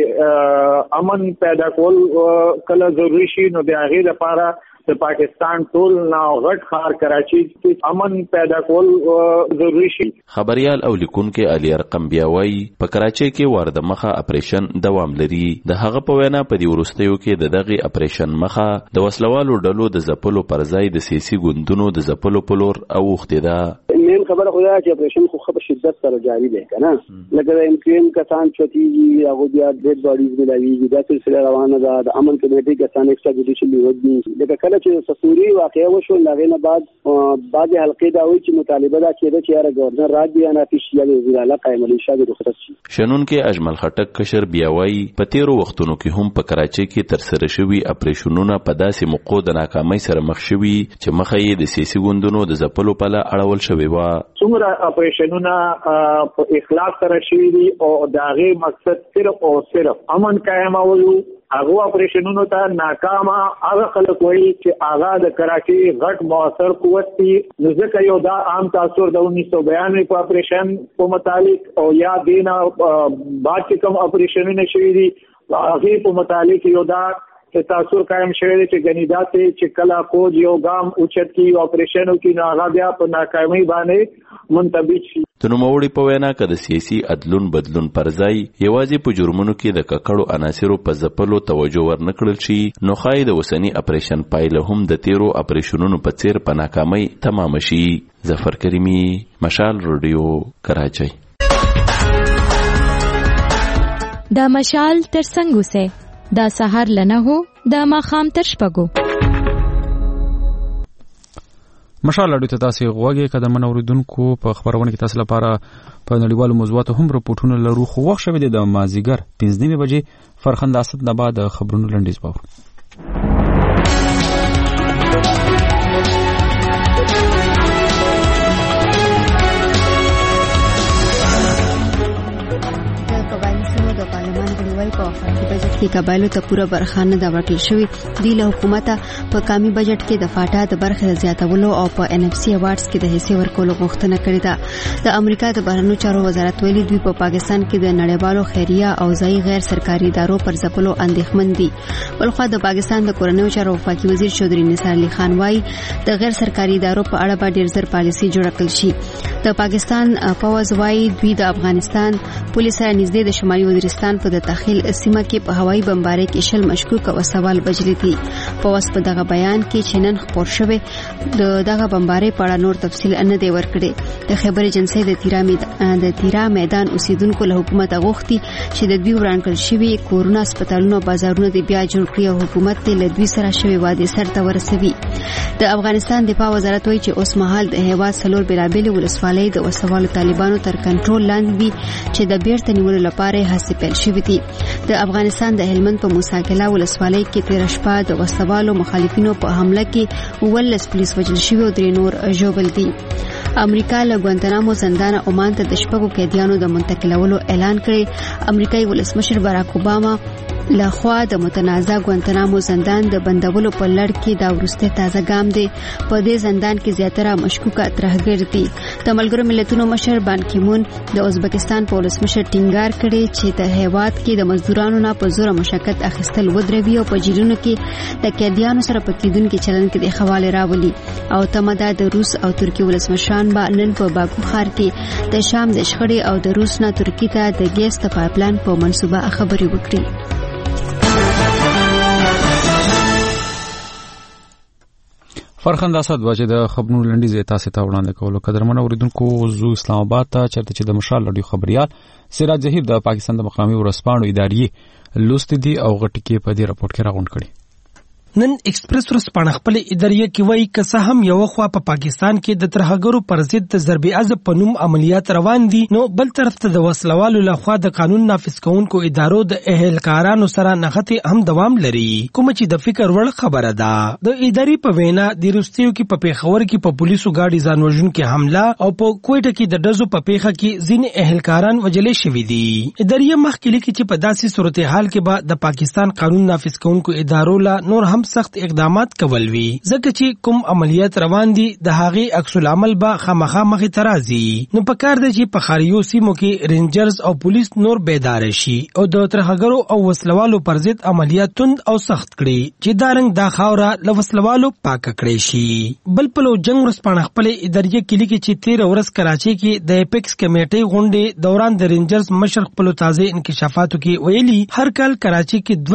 کې امن پیدا کول کله ضروري شي نو د هغې لپاره د پاکستان ټول ناغټ ښار کراچي کې امن پیدا کول ضروري شي. خبريال او لیکونکو علي ارقم بیا وایي په کراچۍ کې وارد مخه اپریشن دوام لري. د هغه په وینا په دې وروستیو کې د دغه اپریشن مخه د وسلوالو ډلو د ځپلو پر ځای د سیاسي ګوندونو د ځپلو په لور اوښتې ده. مین خبره خو دا چې اپریشن خو په شدت سره جاری دی کنه لکه د امکان کسان چتیږي هغه بیا ډېر باډیز ملاویږي دا سلسله روانه ده. د امن کمیټې کسان ایکسټرا جوډیشل ودی لکه کله چې سسوري واقعیا وشو لغې نه بعد بعض حلقې دا وایي چې مطالبه دا کېده چې یاره گورنر راځي یا نه پیش یا وزیر اعلی قائم علي شاه د رخصت شي. شنونکو اجمل خټک کشر بیا وایي په تیرو وختونو کې هم په کراچۍ کې تر سره شوي اپریشنونه په داسې موقعو د ناکامۍ سره مخ شوي چې مخه یې د سیاسي ګوندونو د ځپلو په لاره اړول شوې وه. څومره اپریشنونه په اخلاص سره شوي دي او د هغې مقصد صرف او صرف امن قایمولو. هغه اپریشنونو ته ناکامه هغه خلک وایي چې هغه د کراچۍ غټ مؤثر قوت دي. نو ځکه یو دا عام تاثر د 1992 په اپریشن په متعلق او یا دینا بعد چې کوم اپریشنونه شوي دي هغې په متعلق یو دا تاثر قائم شوی دی چې غنی داسې چې کلا فوج یو ګام اوچت کی اپریشنو کې نه هغه بیا په ناکامۍ باندې منتبج شي. د نوموړي په وینا که د سیاسي عدلون بدلون پر ځای یوازې په جرمونو کې د ککړو عناصرو په ځپلو توجه ورنکړل شي نو ښایي د اوسني اپریشن پایله هم د تیرو اپریشنونو په څیر په ناکامۍ تمام شي. ظفر کریمی، مشال رادیو، کراچۍ. دا مشال تر څنګ اوسه، دا سهار لنه هو، دا ماښام تر شپږو. مشال اړو ته تاسو غوږی قدم اوریدونکو په خبرونه کې تاسو لپاره په نړیوالو موضوعاتو هم راپورټونه لرو، خو وخت شوه د مازیګر 5:30 بجې فرخنده اسد نه بعد خبرونو لنډیز باور. کې قبایلو ته پوره برخه نه دا ورکړل شوی دی. له حکومت په کامی بجټ کې د فاټا د برخې د زیاتولو او په NFC ایوارډز کې د حصے ورکولو غوښتنه کړې ده. د امریکا د بهرنیو چارو وزارت ویلي دوی په پاکستان کې د نړیوالو خیریه او ځایي غیر سرکاري ادارو پر ځپلو اندېښمن دي. بلخوا د پاکستان د کورنیو چارو وفاقي وزیر چودري نثار علي خان وايي د غیر سرکاري ادارو په اړه به ډېر زر پالیسي جوړه کړل شي. د پاکستان پوز وايي دوی د افغانستان پولیس سره نږدې د شمالي وزیرستان په د تخیل سیمه کې په هوایي بمبارۍ کې شل مشکوک او سوال بجلی دي. پوز په دغه بیان کې چې نن خبر شوه د دغه بمبارۍ په اړه نور تفصیل نه دی ورکړی. د خبر ایجنسی د تیرا میدان اوسیدونکو له حکومت غوښتي چې د دوی ورانکړل شوی کورونه، هسپتالونه، بازارونه د بیا جوړ کړي او حکومت ته له دوی سره شوی وعده سرته ورسوي. د افغانستان دفاع وزارت وایي چې اوس مهال د هیواد څلور بیلابېل ولسوالۍ د وسوالو طالبانو تر کنټرول لاندې دي چې د بیرته نیولو لپاره هڅې پیل شوې دي. د افغانستان د هلمند په موساکلا ولسوالۍ کې تیر شپه د وسوالو مخالفینو په حمله کې 19 پولیس وژل شوي او 3 نور ژوبل دي. امریکا له ګوانتانامو زندان عمان ته د شپږو قیدیانو د منتقلولو اعلان کړی. امریکایي ولسمشر باراک اوباما لخوا د متنازع ګوانتانامو زندان د بندولو په لړ کې دا وروسته تازه ګام دی. په دې زندان کې زیاتره مشکوکه ترهګر دي. د ملګرو ملتونو مشر بان کی مون د ازبکستان په ولسمشر ټینګار کړي چې د هیواد کې د مزدورانو نه په زور مشقت اخیستل ودروي او په جیلونو کې د قیدیانو سره په کېدونکو چلن کې د حواله راولي. او تمدا د روس او ترکیه ولسمشران به نن په باکو ښار کې د شام د شخړې او د روس نه ترکیه ته د ګیس د پایپلاین په منسوبه خبري وکړي. فرخنده اسد واجه د خبرونو لنډیز تاسو ته وړاندې کولو. قدرمن اوریدونکو زو اسلام آباد ته چرته چې د مشال رادیو خبريال سراج ظهیر د پاکستان د مقامي ورسپانو ادارې لوست دي او غټ کې په دې راپورټ کې راغونډ کړي. نن ایکسپریس ورسپانه خپل ادارې کې وایي که څه هم یو خوا په پاکستان کې د ترهګرو پر ضد د ضرب عضب په نوم عملیات روان دي، نو بل طرف ته د وسلوالو لخوا د قانون نافذ کوونکو ادارو د اهلکارانو سره نښتې هم دوام لري، کوم چې د فکر وړ خبره ده. د ادارې په وینا د روسیو کې په پیښور کې په پولیسو گاډي ځان وژونکو حمله او په کوټه کې د ډزو په پیښه کې ځینې اهلکاران وژل شوي دي. ادارې مخکې لیکي چې په داسې صورتحال کې به د پاکستان قانون نافذ کوونکو ادارو لا نور هم سخت اقدامات کول وی، ځکه چې کوم عملیات روان دي د هغې عکس العمل به خامخا مخې ته راځي. نو پکار دی چې په ښاریو سیمو کې رینجرز او پولیس نور بیدار شي او د ترهګرو او وسلوالو پر ضد عملیات تند او سخت کړي چې دا رنګ دا خاوره له وسلوالو پاک کړي شي. بل پلو جنگ ورسپانه خپل ادارې کې لیکي چې 13 ورځ کراچۍ کې د اپیکس کمیټې غونډې دوران د رینجرز مشر خپل تازه انکشافاتو کې ویلي هر کال کراچۍ کې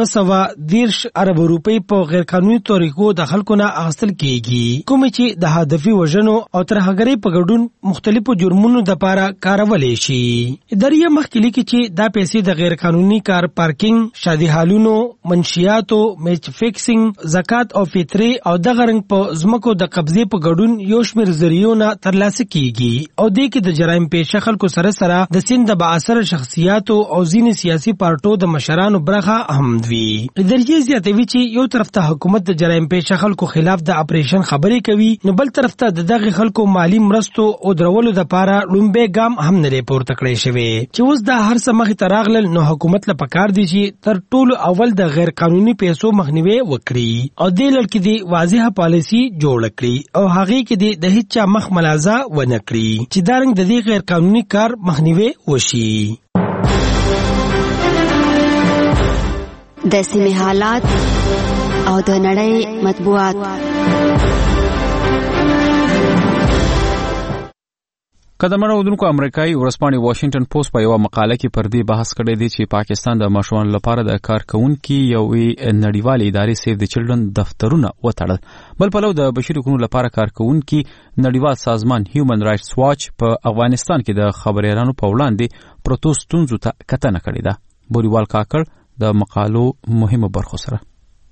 213 ارب روپۍ په غیر قانوني طریقو د خلکو نه اخیستل کیږي، کوم چې د هدفي وژنو او ترهګرۍ په ګډون مختلفو جرمونو د پاره کارولې شي. ادارې مخکې لیکي چې دا پیسې د غیر قانوني کار پارکینګ، شادي حالونو، منشیاتو، میچ فیکسینګ، زکات او فطرې او د غرنګ په زمکو د قبضې په ګډون یو شمېر ذریعو نه ترلاسه کیږي او د کې د جرایم پیشه خلکو سره سره د سند د باثر شخصیاتو او ځینې سیاسي پارټو د مشرانو برخه هم وي. ادارې زیاتوي چې یو طرف ته حکومت د جرایم پیشه خلکو خلاف د اپریشن خبرې کوي، نو بل طرف ته د دغه خلکو مالی مرستو او درولو د پاره لومبه ګام هم نه پورته کړی شوی. چې اوس دا هر څه مخې ته راغلل نو حکومت له پکار دی چې تر ټولو اول د غیر قانوني پیسو مخنیوي وکړي او د لړ کې دی واضحه پالیسی جوړ کړي او هغه کې دی د هیڅ مخ ملازه ونه کړي چې دا رنګ د دې غیر قانوني کار مخنیوي وشي. د سیمې حالات او د نړۍ مطبوعات. قدمانو ودونکو امریکایي ورځپاڼې واشنگټن پوسټ په یو مقاله کې پر دې بحث کړی دی چې پاکستان د ماشومانو لپاره د کارکونکو یوې نړیوالې ادارې سیف د چلډرن دفترونه وتړل. بل پلو د بشري حقوقو لپاره کارکونکو نړیوال سازمان هیومن رائټس واچ په افغانستان کې د خبريالانو په وړاندې پروتو ستونزو ته کتنه کړې ده. بوریوال کاکړ د مقالو مهمه برخه سره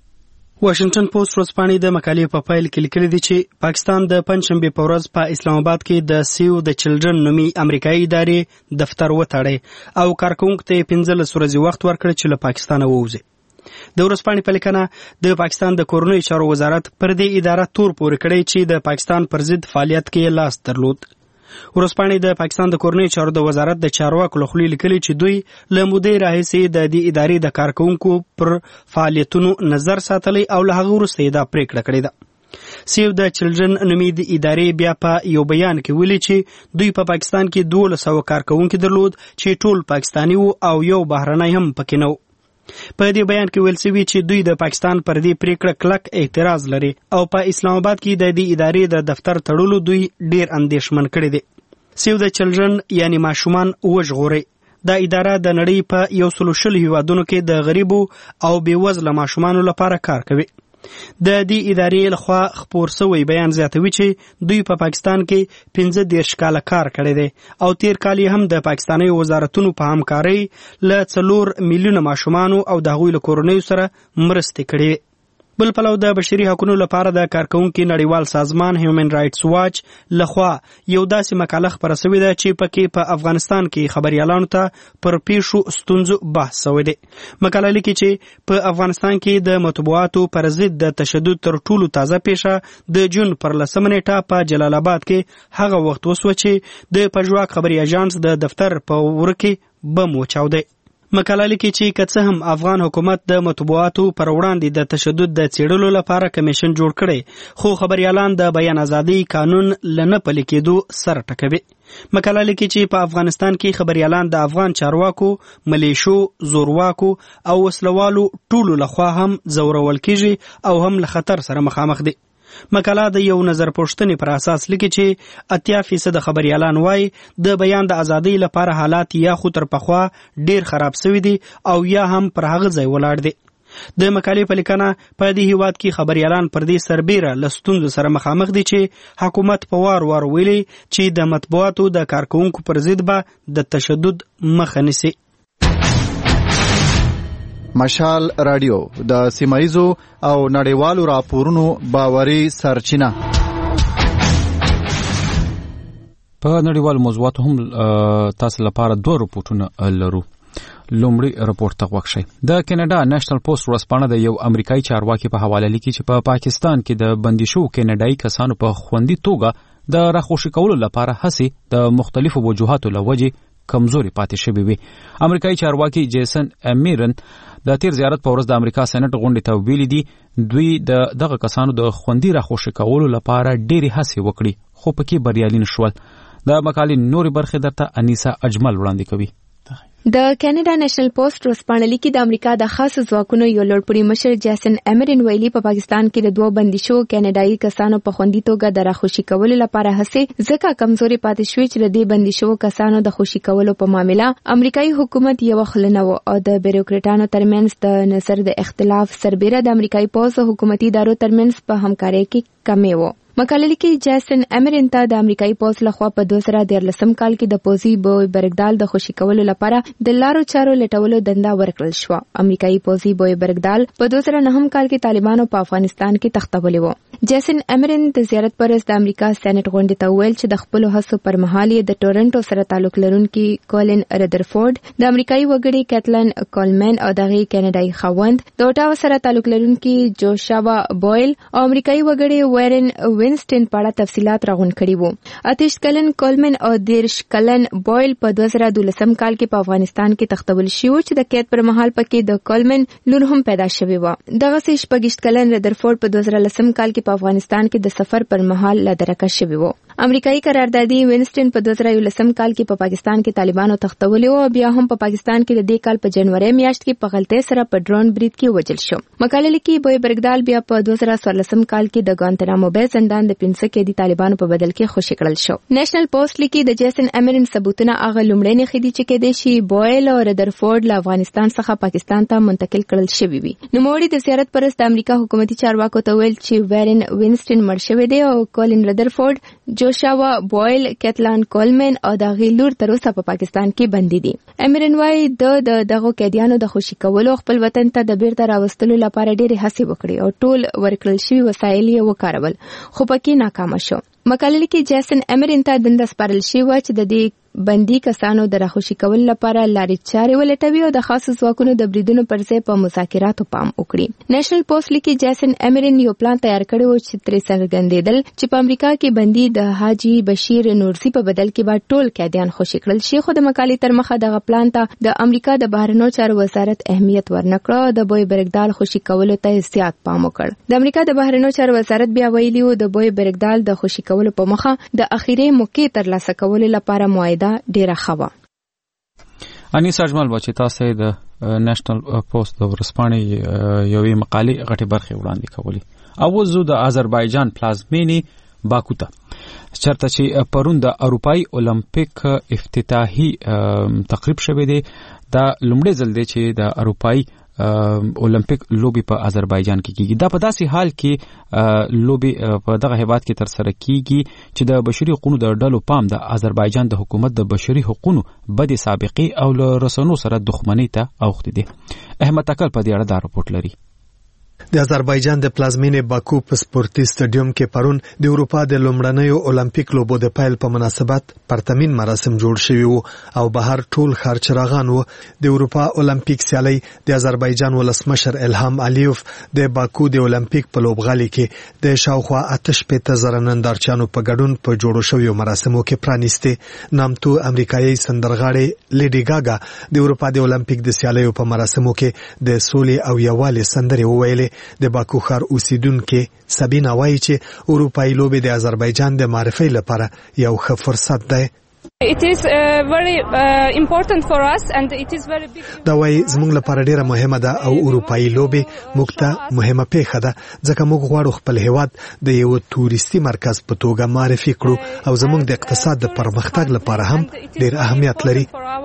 واشنگټن پوسټ ورځپاڼې د مقالې په پایل کې لیکلي دي چې پاکستان د پنځشنبه په ورځ په اسلام آباد کې د سیو د چلډرن نومي امریکایي ادارې دفتر وتړی او کارکونکو ته 15 ورځې وخت ورکړ چې له پاکستانه ووځي. د ورځپاڼې په لیکنه د پاکستان د کورنیو چارو وزارت پر دې اداره تور پورې کړی چې د پاکستان پر ضد فعالیت کې لاس درلود. ورځپاڼې د پاکستان د کورنیو چارو د وزارت د چارواکو له خولې لیکلي چې دوی له مودې راهیسې د دې ادارې د کارکونکو پر فعالیتونو نظر ساتلی او له هغه وروسته یې دا پریکړه کړې ده. سیو د چلډرن نومي د ادارې بیا په یو بیان کې ویلي چې دوی په پاکستان کې 1200 کارکونکو درلود چې ټول پاکستاني وو او یو بهرنی هم پکې نه و. په دې بیان کې ویل شوی چې دوی د پاکستان پر دې پریکړه کلک اعتراض لري او په اسلام آباد کې د دې ادارې د دفتر تړلو دوی ډیر اندېښمن کړي دي. سیو د چلډرن یعنی ماشومان وژغوري دا اداره د نړۍ په 140 هیوادونو کې د غریبو او بیوزله ماشومانو لپاره کار کوي. د دې ادارې لخوا خپور شوی بیان زیاتوي چې دوی په پاکستان کې 15 کاله کار کړی دی او تیر کال هم د پاکستاني وزارتونو په همکارۍ له 4 میلیونه ماشومانو او د هغوی له کورنیو سره مرستې کړې. بل پلو د بشري حقوقو لپاره د کارکونکو نړیوال سازمان هیومن رائټس واچ لخوا یو داسې مقاله خپره شوې ده چې پکې په افغانستان کې خبريالانو ته پر پیښو ستونزو بحث شوی دی. مقاله لیکي چې په افغانستان کې د مطبوعاتو پر ضد د تشدد تر ټولو تازه پیښه د جون پر 10 نیټه په جلال آباد کې هغه وخت وسوه چې د پژواک خبري اژانس د دفتر په ورکه بم وچاودی. مقاله لیکي چې که څه هم افغان حکومت د مطبوعاتو پر وړاندې د تشدد د څېړلو لپاره کمیشن جوړ کړي خو خبريالان د بیان ازادي قانون لنه پلي کېدو سره ټکوي. مقاله لیکي چې په افغانستان کې خبريالان د افغان چارواکو، ملیشو، زورواکو او وسلوالو ټولو لخوا هم زورول کېږي او هم له خطر سره مخامخ دي. مقاله د یو نظر پوښتنې پر اساس لیکي چې 80% خبريالان وایي د بیان د ازادۍ لپاره حالات یا خو تر پخوا ډیر خراب شوي دي او یا هم پر هغه ځای ولاړ دي. د مقالې په لیکنه په دې هیواد کې خبريالان پر دې سربېره له ستونزو سره مخامخ دي چې حکومت په وار ویلي چې د مطبوعاتو د کارکونکو پر ضد به د تشدد مخه نیسي. مشال رادیو د سیمایزو او نړیوالو راپورونو باوري سرچینه. په نړیوالو موضوعاتو هم تاسو لپاره 2 رپورټونه لرو. لومړی رپورټ ته وښی د کینیډا نېشنل پوسټ ورځپاڼه د یو امریکایي چارواکي په حواله لیکي چې په پاکستان کې د بندي شو کینیډایي کسانو په خوندي توګه د راخوشي کولو لپاره هڅې د مختلفو وجوهاتو له وجې کمزوري پاتې شوی وي. امریکایي چارواکي جیسن امیرن د تیر زیارت په ورځ د امریکا سېنات غونډې ته ویلي دي دوی دغه کسانو د خوندي راخوشي کولو لپاره ډېری هڅې وکړي خو پکې بریالي نشول. د مقالې نورې برخې درته انیسا اجمل وړاندې کوي. د کینیډا نېشنل پوسټ ورځپاڼه لیکي د امریکا د خاص ځواکونو یو لوړپوړي مشر جیسن امیرن ویلي په پاکستان کې د 2 بندي شو کینیډایي کسانو په خوندي توګه د راخوشي کولو لپاره هڅې ځکه کمزوري پاتې شوې چې د دې بندي شو کسانو د خوشي کولو په معاملې امریکایي حکومت یو خلنه و او د بیروکراټانو ترمنځ د نظر د اختلاف سربېره د امریکایي پوز او حکومتي ادارو ترمنځ په همکارۍ کې کمی و. مقاله لیکي جیسن امیرن ته د امریکایي پوز لخوا په 2013 کال کې د پوزي بوی برګدال د خوشي کولو لپاره د لارو چارو لټولو دنده ورکړل شو. امریکایي پوزي بوی برګدال په 2009 کال کې طالبانو په افغانستان کې تختولې و. جیسن امیرن د زیارت پر د امریکا سېنات غونډې ته ویل چې د خپل هڅو پر مهال د ټورنټو سره تعلق لرونکي کولن ردرفورد، د امریکایي وګړي کیتلن کولمن او دغه کینیډایي خوند، د اوټاوا سره تعلق لرونکي جوشوا بویل او امریکایي وګړي ویرن وینسټن په اړه تفصيلات راغونډ کړي وو. 28 کلن کولمن او 13 کلن بویل په 2012 کال کې په افغانستان کې تختول شي چې د قید پر مهال پکې د کولمن لور هم پیدا شوی و. دغه 28 کلن ردرفورد په 2013 کال کې په افغانستان کې د سفر پر مهال لا درکه شوی و. امریکایي قراردادي وینسټن په 2011 کال کې په پاکستان کې طالبانو تختولي او بیا هم په پاکستان کې د دې کال په جنوري میاشت کې په غلطۍ سره په ډرون برید کې وژل شو. مقاله لیکي بوی برګدال بیا په 2014 کال کې د ګوانتنامو بے زندان د 15 قیدي طالبانو په بدل کې خوشی کړل شو. نېشنل پوسټ لیکي د جیسن امرین ثبوتونه هغه لومړی نه خېدي چې کې د شي بویل او ردرفورد له افغانستان څخه پاکستان ته منتقل کړل شوی وي. نو موړي د زیارت پرست د امریکا حکومتي چارواکو ته ویل چې ویرن وینسټن مړ شوی دی او کولین ردرفورد، جوشاوا بویل، کیتلان کولمن او د غیلور تر اوسه په پاکستان کې بندي دي. امرین وايي د دغه قیدیانو د خوشی کولو خپل وطن ته د بیرته راوستلو لپاره ډېرې هڅې وکړې او ټول ورکړل شوي وسایل یې وکارول، خو پکې ناکامه شو. مقاله لیکي جیسن امرین ته دنده سپارل شوې وه چې د دې بندي کسانو د راخوشي کولو لپاره لارې چارې ولټوي او د خاصو ځواکونو د بریدونو پر ځای په مذاکراتو پام وکړي. نېشنل پوسټ لیکي جیسن امرین یو پلان تیار کړی و چې ترې څرګندېدل چې په امریکا کې بندي د حاجی بشیر نورسی په بدل کې به ټول قیدیان خوشي کړل شي، خو د مقالې تر مخه دغه پلان ته د امریکا د بهرنیو چارو وزارت اهمیت ورنکړ او د بوی برګدال خوشي کولو ته زیات پام وکړ. د امریکا د بهرنیو چارو وزارت بیا ویلي و د بوی برګدال د خوشي کولو په مخه د اخیری موقع ترلاسه کولو لپاره معاهده ډیره ښه وه. انیس اجمل بچی تاسو د نېشنل پوسټ د ورځپاڼې یوې مقالې غټې برخې وړاندې کولې. اول زو د آذربایجان پلازمینې باکو ته چرته چې پرون د اروپایي اولمپیک افتتاحي تقریب شوی دی. دا لومړی ځل دی چې د اروپایي اولمپیک لوبي په آذربایجان کې کیږي. دا په داسې حال کې لوبي په دغه هیواد کې تر سره کیږي چې د بشري حقوقو د ډلو پام د آذربایجان د حکومت د بشري حقوقو بدې سابقې او له رسنو سره دښمنۍ ته اوښتي دي. احمد تکل په دې اړه دا رپورټ لري. د آذربایجان د پلازمینې باکو په سپورتي سټیډیوم کې پرون د اروپا د لومړنیو اولمپیک لوبو د پیل په مناسبت پرتمین مراسم جوړ شوي وو او بهر ټول ښار چراغان وو. د اروپا اولمپیک سیالۍ د آذربایجان ولسمشر الهام الیوف د باکو د اولمپیک په لوبغالي کې د شاوخوا 8,000 نندارچیانو په ګډون په جوړو شویو مراسمو کې پرانیستې. نامتو امریکایي سندرغاړې لیډي ګاګا د اروپا د اولمپیک د سیالیو په مراسمو کې د سولې او یووالي سندرې وویلې. د باکو ښار اوسیدونکو سابینا وایي چې اروپایي لوبې د آذربایجان د معرفي لپاره یو ښه فرصت دی. It is very important for us and it is very big. دا وایي زموږ لپاره ډیره مهمه ده او اروپایي لوبې موږ ته مهمه پیښه ده ځکه موږ غواړو خپل هیواد د یو توريستي مرکز په توګه معرفي کړو او زموږ د اقتصاد د پرمختګ لپاره هم ډیر اهمیت لري.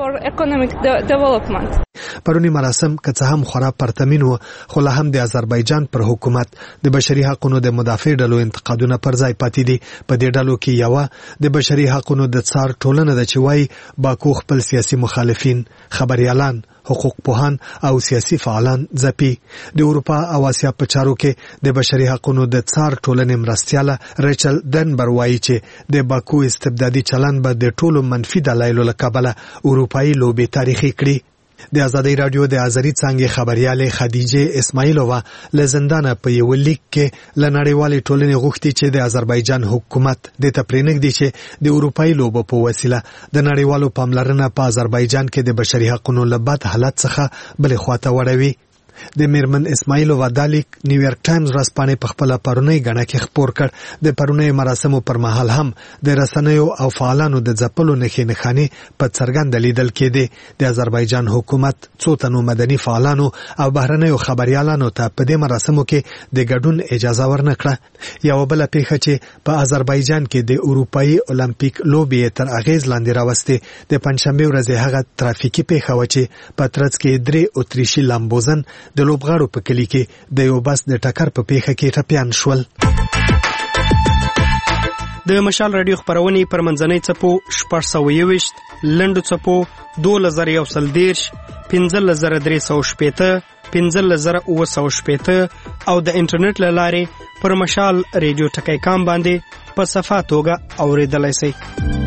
پرونی مراسم که څه هم خورا پرتمین و خو لا هم د آذربایجان پر حکومت د بشري حقوقو د مدافع ډلو انتقادونه پر ځای پاتې دي. په دې ډلو کې یو د بشري حقوقو د څار ټولنه ده چې وایي باکو خپل سیاسي مخالفین، خبريالان، حقوق پوهان او سیاسي فعالان ځپي. د اروپا او اسیا په چارو کې د بشري حقوقو د څار ټولنې مرستیاله ریچل دنبر وایي چې د باکو استبدادي چلن به د ټولو منفي دلایلو له کبله اروپایي لوبې تاریخي کړي. د آزادۍ رادیو د آذری څانګې خبرياله خدیجه اسماعیلووا له زندانه په یو لیک کې له نړیوالې ټولنې غوښتي چې د آذربایجان حکومت د تپرینګ دي چې د اروپایي لوبو په وسیله د نړیوالو پاملرنه په آذربایجان کې د بشري حقوقو لبد حالت څخه بل خواته وړوي. د میرمن اسماعیلووا دالیک نیویارک ټایمز ورځپاڼې په خپل پرونی غڼه کې خبر کړ. د پرونی مراسمو پر مهال هم د رسنیو او فعالانو د ځپلو نښې نښانې په څرګند لیدل کېدې. د آذربایجان حکومت څو تنو مدني فعالانو او بهرنیو خبريالانو ته په دې مراسمو کې د ګډون اجازه ورنکړه. یو بل پیښه چې په آذربایجان کې د اروپایي اولمپیک لوبې تر اغیز لاندې راوستې د پنځشنبه ورځ هغه ترافیکي پیښه و چې په ترڅ کې 3 اتریشي لامبوزن د لوبغاړو په کلی کې د یو بس د ټکر په پیښه کې ټپیان شول. د مشال رادیو خبرونه پر منځنۍ څپو 621 لنډو څپو 2110 15315 15915 او د انټرنیټ لارې پر مشال رادیو ټکی کام باندې په صفه توګه اوریدلای شئ.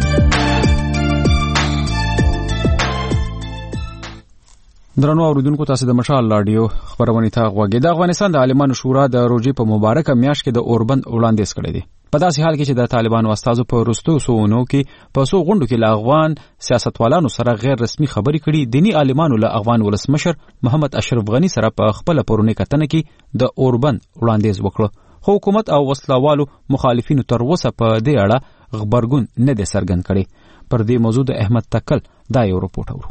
درنو اوریدونکو تاسو د مشال رادیو خبرونه ته غوږی. د افغانستان د عالمانو شورا د روزي په مبارکه میاشت کې د اوربند وړاندیز کړی دی. په داسې حال کې چې د طالبانو استازو په وروستو سوونو کې په سو غونډو کې له افغان سیاستوالانو سره غیر رسمي خبرې کړي. دینی عالمانو له افغان ولسمشر محمد اشرف غنی سره په خپل پرونی کتنه کې د اوربند وړاندیز وکړ. خو حکومت او وسلوالو مخالفینو تر اوسه په دې اړه غبرګون نه دی څرګند کړی. پر دې موضوع د احمد تکل دا یو رپورټ اورو.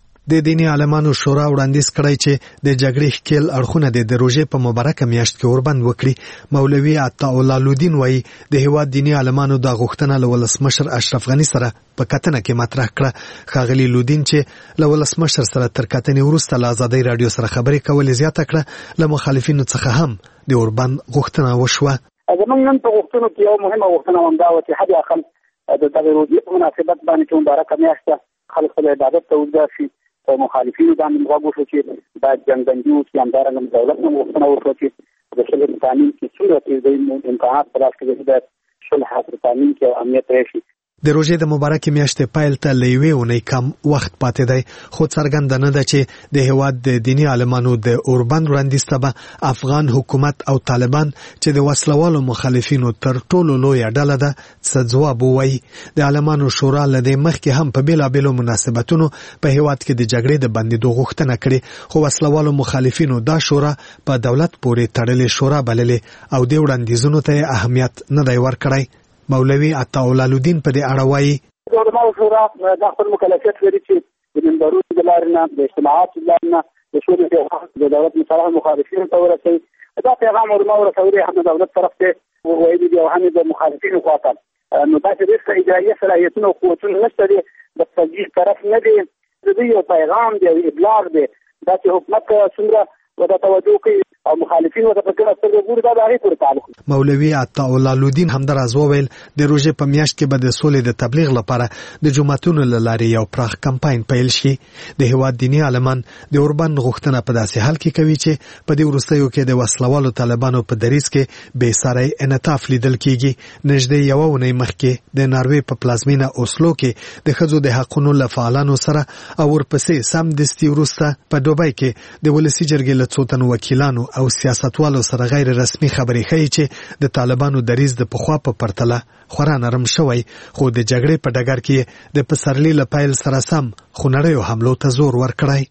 د دینی عالمانو شورا وړاندیز کړی چې د جګړې ښکیل اړخونه د روژې په مبارکه میاشت کې اوربند وکړي. مولوي عطاءالله لودین وایي د هیواد دینی عالمانو د غوښتنه له ولسمشر اشرف غنی سره په کتنه کې مطرح کړه. ښاغلي لودین چې له ولسمشر سره تر کتنې وروسته له ازادۍ راډیو سره خبرې کولې زیاته کړه، له مخالفینو څخه هم د اوربند غوښتنه وشوه. زموږ نن په غوښتنو کې یو مهمه غوښتنه همدا وه چې حد اقل د دغې روژې په مناسبت باندې چې مبارکه میاشت ده خلک خپل عبادت ته اوږده شي. په مخالفینو باندې غوږ وشو چې باید جنګبندي وشي. همدارنګه دولت نه غوښتنه وکړه چې د شل تامین کې څومره چې امکانات په لاس کې دي باید شل حاصل تامین کې امنیت راشي. د روژې د مبارکې میاشتې پیل ته له یوې اونۍ کم وخت پاتې دی، خو څرګنده نه ده چې د هیواد د دیني عالمانو د اوربند وړاندیز ته به افغان حکومت او طالبان چې د وسلوالو مخالفینو تر ټولو لویه ډله ده څه ځواب ووایي. د عالمانو شورا له دې مخکې هم په بېلابېلو مناسبتونو په هیواد کې د جګړې د بندېدو غوښتنه کړې، خو وسلوالو مخالفینو دا شورا په دولت پورې تړلې شورا بللې او د وړاندیزونو ته اهمیت نه دی ورکړی. مولوي عطاءالله لودین په دې اړه وایي د علماو شورا دا خپل مکلفیت لري چې د منبرونو د لارې نه، د اجتماعاتو د لارې نه د شورا پیغام د دولت مصالح مخالفینو ته ورسوي. دا پیغام علماو رسولي هم د دولت طرف ته ویلي دي او هم د مخالفینو خواته. نو دا چې داسې اجرایي صلاحیتونه او قوتونه نشته دي، د تسجیل طرف نه دي، د دوی یو پیغام دی او ابلاغ دی. دا چې حکومت څومره ودا توجه کوي او مخالفین ورته په کله سترګې ګوري، دا د هغې پورې تعلق لري. مولوي عطاءالله لودین همداراز وویل د روژې په میاشت کې به د سولې د تبلیغ لپاره د جوماتونو له لارې یو پراخ کمپاین پیل شي. د هیواد دیني عالمان د اوربند غوښتنه په داسې حال کې کوي چې په دې وروستیو کې د وسلوالو طالبانو په دریځ کې بې ساری انعطاف لیدل کیږي. نږدې یوه اونۍ مخکې د ناروې په پلازمینه اوسلو کې د ښځو د حقونو له فعالانو سره او ورپسې سمدستي وروسته په دوبۍ کې د ولسي جرګې له څو تنو وکیلانو او سیاستوالو سره غیر رسمي خبرې ښیي چې د طالبانو دریځ د پخوا په پرتله خورا نرم شوی، خو د جګړې په ډګر کې د پسرلي له پیل سره سم خونړیو حملو ته زور ورکړی.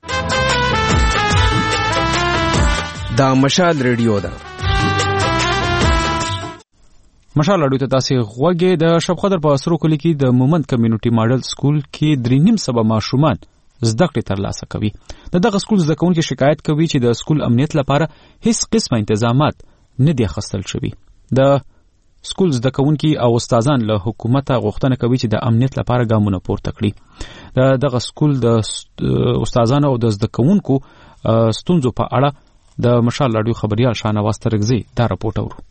دا مشال ریډیو ده. مشال راډیو ته تاسو غوږی. د شبخدر په اسرو کلی کې د مومند کمیونټي ماډل سکول کې 3.5 سبا ماشومان زده کړې ترلاسه کوي. دغه سکول زده کوونکي شکایت کوي چې د سکول امنیت لپاره هیڅ قسمه تنظیمات نه دي اخیستل شوي. د سکول زده کوونکي او استادان له حکومت غوښتنه کوي چې د امنیت لپاره ګامونه پورته کړي. دغه سکول د استادانو او د زده کوونکو ستونزو په اړه د مشال راډیو خبريال شاهنواز ترغزي دا راپورټ اورو.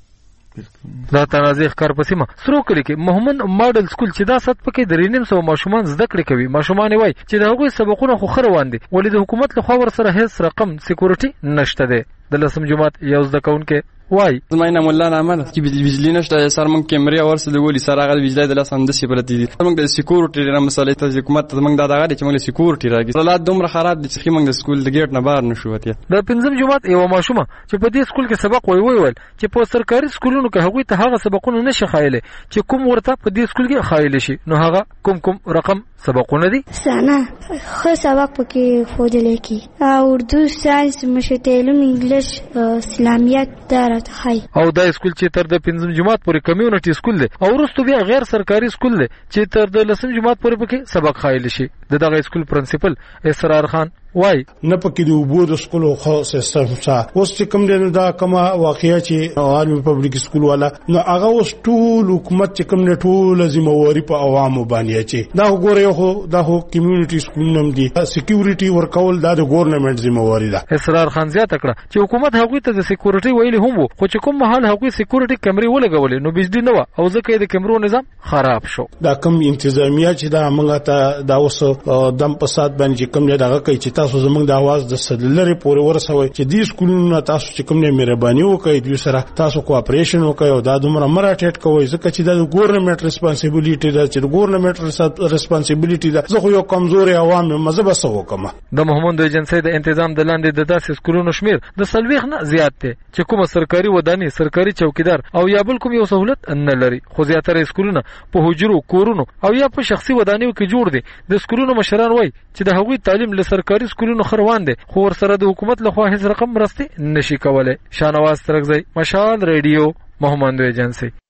دا تنازع ښکار په سیمه سرو کلی کې مومند ماډل سکول چې دا سات پکې 3.5 ماشومان زده کړې کوي. ماشومان وایي چې د هغوی سبقونه خو ښه روان دي، ولې د حکومت لخوا ورسره هیڅ رقم سکیورټي نشته دی. د لسم جماعت یو زده کوونکی وای زما نه مولا نعمل چې بجلی نشته سر مونږ کیمرې ورسره ولي سره هغه بجلی د لاس اندسي پرتی دي. مونږ د سکیورټي لري مسلې ته حکومت مونږ دا دغه چې مونږ سکیورټي راګي حالات دومره خراب دي چې مونږ د سکول د ګیټ نه بهر نشو وته. د پنځم جماعت یو ماشومه چې په دې سکول کې سبق وایي چې په سرکاري سکولونو کې هغوی ته هغه سبقونه نشي خایله چې کوم ورته په دې سکول کې خایله شي. نو هغه کوم رقم سبقونه دي؟ سنه خو سبق پکې فوجل کی اردو ساينس مشت علم انګلیش اسلامیت درته خای. او دا سکول چې تر د پنځم جماعت پورې کمیونټي سکول دی او وروسته بیا غیر سرکاري سکول دی چې تر د لسم جماعت پورې پکې سبق خایل شي. دغه سکول پرنسپل اسرار خان وای نه پکې د وبو د سکول خو سیستم څه اوس چې کوم دی دا کومه واقعیا چې عالمي پبلک سکول والا نو هغه اوس ټول حکومت چې کوم نه ټول ذمہواری په عوامو باندې چې دا وګوره خو دا هو کمیونټي سکول نم دي سکیورټي ورکول دا د ګورنمنت ذمہواری ده. اسرار خان زیاته کړه چې حکومت هغوی ته د سکیورټي ویلي هم وو خو چې کوم محل هغوی سکیورټي کیمرې ولګولې نو بجلی نه و او ځکه د کیمرو نظام خراب شو. دا کوم انتظامیه چې دا موږ ته دا اوس دم پسات باندې کوم دا کوي چې تاسو زموږ د आवाज د سدلری پورې ورسوي چې دې سکولونو تاسو چې کوم نه مهرباني وکړئ دوی سره تاسو کوآپریشن وکړئ او دا دومره مراټیټ کوي ځکه چې دا ګورنمنت ریسپانسیبিলিټي ده چې ګورنمنت ریسپانسیبিলিټي ده. زه خو یو کمزوري عوام مزه بس وکم. د محمد ایجنسی د تنظیم د لاندې د داسې سکولونو شمیر د سلويخ نه زیات دی چې کومه سرکاري وداني سرکاري چوکیدار او یا بل کوم یو سہولت نه لري. خو زیاتره سکولونه په حجرو کورونو او یا په شخصي ودانیو کې جوړ دي. د سکولونو مشران وایي چې د هغوی تعلیم له سرکاري سکولونو خروان دي خو ورسره د حکومت لخوا هیڅ رقم مرستې نشي کولای. شاهنواز ترغزی مشال ریډیو محمد ایجنسی.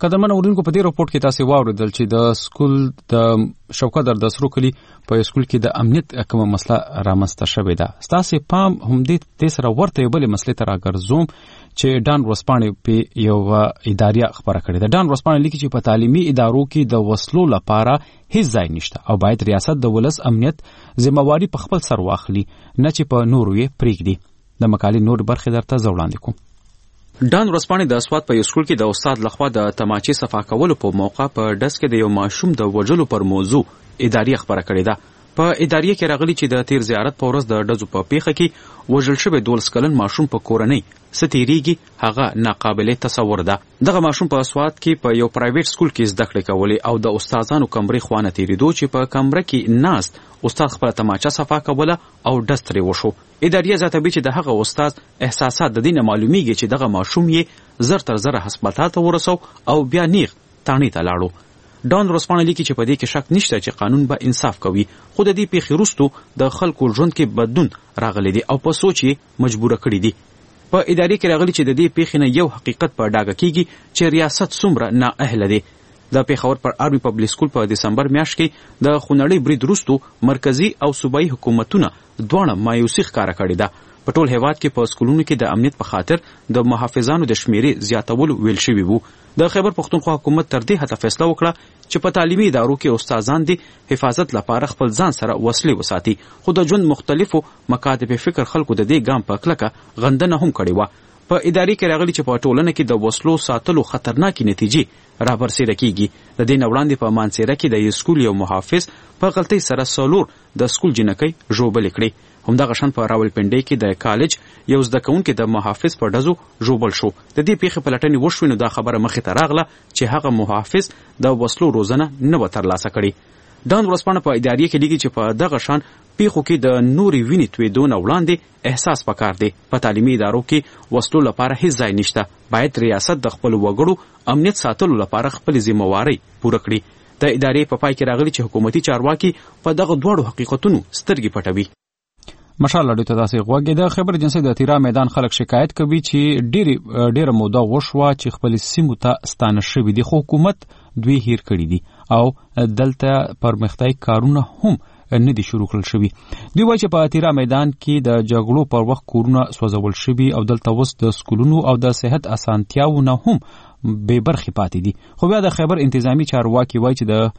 قدرمن اورینکو په دې رپورت کې تاسو واوریدل چې د سکول د شوکت در د سرو کلی په سکول کې د امنیت کومه مسله رامنځته شوې ده. تاسو پام هم دې سره ورته بل مسلې تر راګرځوم چې ډان ورسپانې په یو ادارې خبره کړې ده. ډان ورسپانې لیکي چې په تعلیمي ادارو کې د وسلو لپاره هیڅ ځای نشته او باید ریاست د ولس امنیت ذمہواری په خپل سر واخلي نه چې په نورو یې پریږدي. د مقالې نور برخې درته وړاندې کوم. ډان ورسپانې د اسوات په سکول کې د استاد لخوا د تماچې صفا کولو په موقع په ډس کې د یو ماشوم د وژلو پر موضوع ادارې خبره کړې ده. په ادارې کې راغلي چې د تیر زیارت په ورځ د ډزو په پیښه کې وژل شوی 12 کلن ماشوم په کورنۍ ستیریږي هغه ناقابل تصور ده. دغه ماشوم په اسوات کې په یو پرایویټ سکول کې زده کړې کولې او د استادانو کمرې خوانه تیریدو چې په کمره کې ناست استاد خپل تماچه صفا کوله او ډز ترې وشو. ادارې زیاتوي چې د هغه استاد احساسات د دې نه معلومیږي چې دغه ماشوم یې زر تر زر هسپتال ته ورسو او بیا نیغ تانې ته لاړو. ډان ورسپانې لیکي چې په دې کې شک نشته چې قانون به انصاف کوي، خو د دې پیښې وروسته د خلکو ژوند کې بدلون راغلی دی او په سوچ یې مجبوره کړي دي. په ادارې کې راغلي چې د دې پیښې نه یو حقیقت په ډاګه کیږي چې ریاست څومره نااهله دی. د پیښور پر آرمي پبلک سکول په دسمبر میاشت کې د خونړۍ برید وروسته مرکزی او صوبایي حکومتونه دواړه مایوسي ښکاره کړې ده. په ټول هیواد کې په سکولونو کې د امنیت په خاطر د محافظانو د شمیرې زیاتولو ویل شوي وو. د خیبر پښتونخوا حکومت تر دې حته فیصله وکړه چې په تعلیمي ادارو کې استادان د حفاظت لپاره خپل ځان سره وسلې وساتي، خو د ژوند مختلفو مکاتب فکر خلکو د دې ګام په کلکه غندنه هم کړې وه. په ادارې کې راغلي چې په ټولنه کې د وسلو ساتلو خطرناکې نتیجې رابرسېره کیږي. د دې نه وړاندې په مانسیره کې د سکول یو محافظ په غلطۍ سره څلور د سکول جنکۍ ژوبلې کړې. همدغه شان په راولپنډۍ کې د کالج یو زده کوونکی د محافظ په ډزو ژوبل شو. د دې پیښې پلټنې وشوې نو دا خبره مخې ته راغله چې هغه محافظ د وسلو روزنه نه وه ترلاسه کړې. ډان ورسپانه په ادارې کې لیکي چې په دغه شان پیښو کې د نورې وینې تویېدو نه وړاندې احساس پکار دی. په تعلیمي ادارو کې وسلو لپاره هیڅ ځای نشته. باید ریاست د خپلو وګړو امنیت ساتلو لپاره خپلې ذمہوارۍ پوره کړي. د ادارې په پای کې راغلي چې حکومتي چارواکي په دغه دواړو حقیقتونو سترګې پټوي. مشال لړۍ ته داسې غوږی د خیبر جنسي د تیرا میدان خلک شکایت کوي چې ډیره موده وشوه چې خپل سیمو ته ستانه شوي دي، خو حکومت دوی هیر کړي دي او دلته پرمختیایي کارونه هم نه دي شروع کړل شوي. دوی وایي چې په تیرا میدان کې د جګړو پر وخت کورونه سوځول شوي او دلته اوس د سکولونو او د صحت اسانتیاو نه هم بې برخې پاتې دي. خو بیا د خیبر انتظامی چارواکي وایي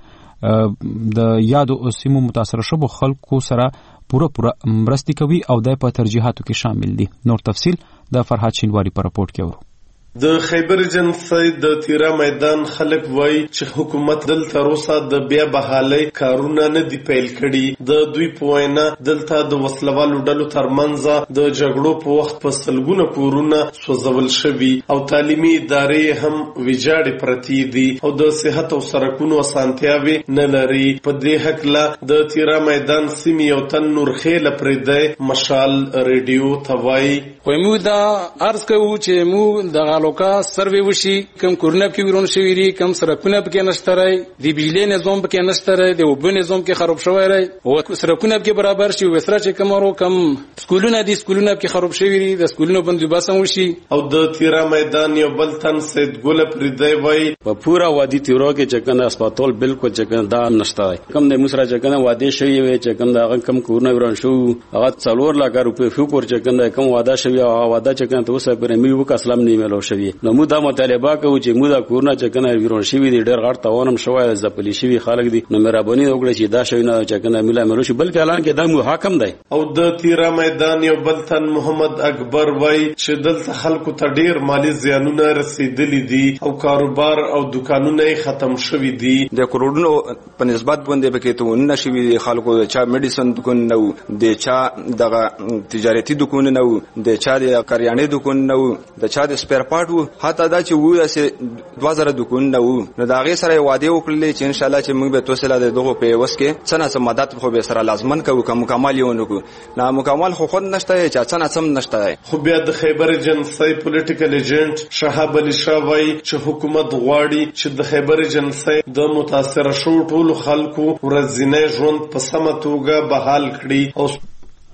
چې د یادو سیمو متاثر شوو خلکو سره پوره مرستې کوي او د په ترجیحاتو کې شامل دي. نور تفصیل د فرهاد شینواری په راپورټ کې اورو. د خیبر جنسي د تیرا میدان خلک وایي چې حکومت دلته روسا د بیا بحالۍ کارونه نه دی پیل کړي. د دوی په وینا دلته د وسلوالو ډلو ترمنځ د جګړو په وخت په سلګونه کورونه سوځول شوي او تعلیمي ادارې هم ویجاړې پرتې دي او د صحت او سرکونو اسانتیاوي نه لري. په دې هکله د تیرا میدان سیمې یو تن نورخیل پرېدی مشال ریډیو ته وایي موږ دا عرض کوو چې موږ د لوکا سروي وشي کوم کورونه کې ورون شوی دي، کوم سرکونه پکې نشته راي، د بجلی نظام پکې نشته راي، د اوبو نظام کې خراب شوی راي او سرکونه پکې برابر شي وسره چې کومو کم سکولونه دي سکولونه پکې خراب شوی دي، د سکولونو بندوبست وشي. او د تیرا میدان یو بل تن سید ګل پردی وای په پورا وادي تیرو کې چې کنه هسپتال بالکل چې کنه دا نشته راي. کم د مصر چې کنه وادي شوی وي چې کنه هغه کم کورونه ورون شو هغه 4 لک روپے فکر چې کنه کم واده شوی او واده چې کنه اوسه پر میو کا اسلام نه ملو شوی. نو موږ دا مطالبه کوو چې موږ دا کورونه چې کنه ورون شوی دي ډېر غړ تاوانم شوی زپلی شوی خلک دي. نو مهرباني وکړئ چې دا شوی نه چې کنه ملا ملو شي بلکې اعلان کې دا مو حاکم دی. او د تیرا میدان یو بل تن محمد اکبر وای چې دلته خلکو ته ډېر مالی زیانونه رسیدلی دي او کاروبار او دکانونه ختم شوی دي. د کروڑونو په نسبت باندې پکې ته نه شوی خلکو چا میډیسن دکان نو د چا دغه تجارتي دکان نو د چا د کاریانه دکان نو د چا د سپیر پارت حتی دا چې وو چې 2000 دکان نو نو دا غي سره وعده وکړلې چې ان شاء الله چې موږ به توسله د دغه په وس کې څنګه مدد خو به سره لازمن کوو کوم مکمل یو نو نه مکمل خو خود نشته چې څنګه سم نشته. خو بیا د خیبر جنسي پولیټیکل ایجنټ شهاب علي شاوي چې حکومت غواړي چې د خیبر جنسي د متاثر شو ټول خلکو ورځنی ژوند په سمه توګه بحال کړي. او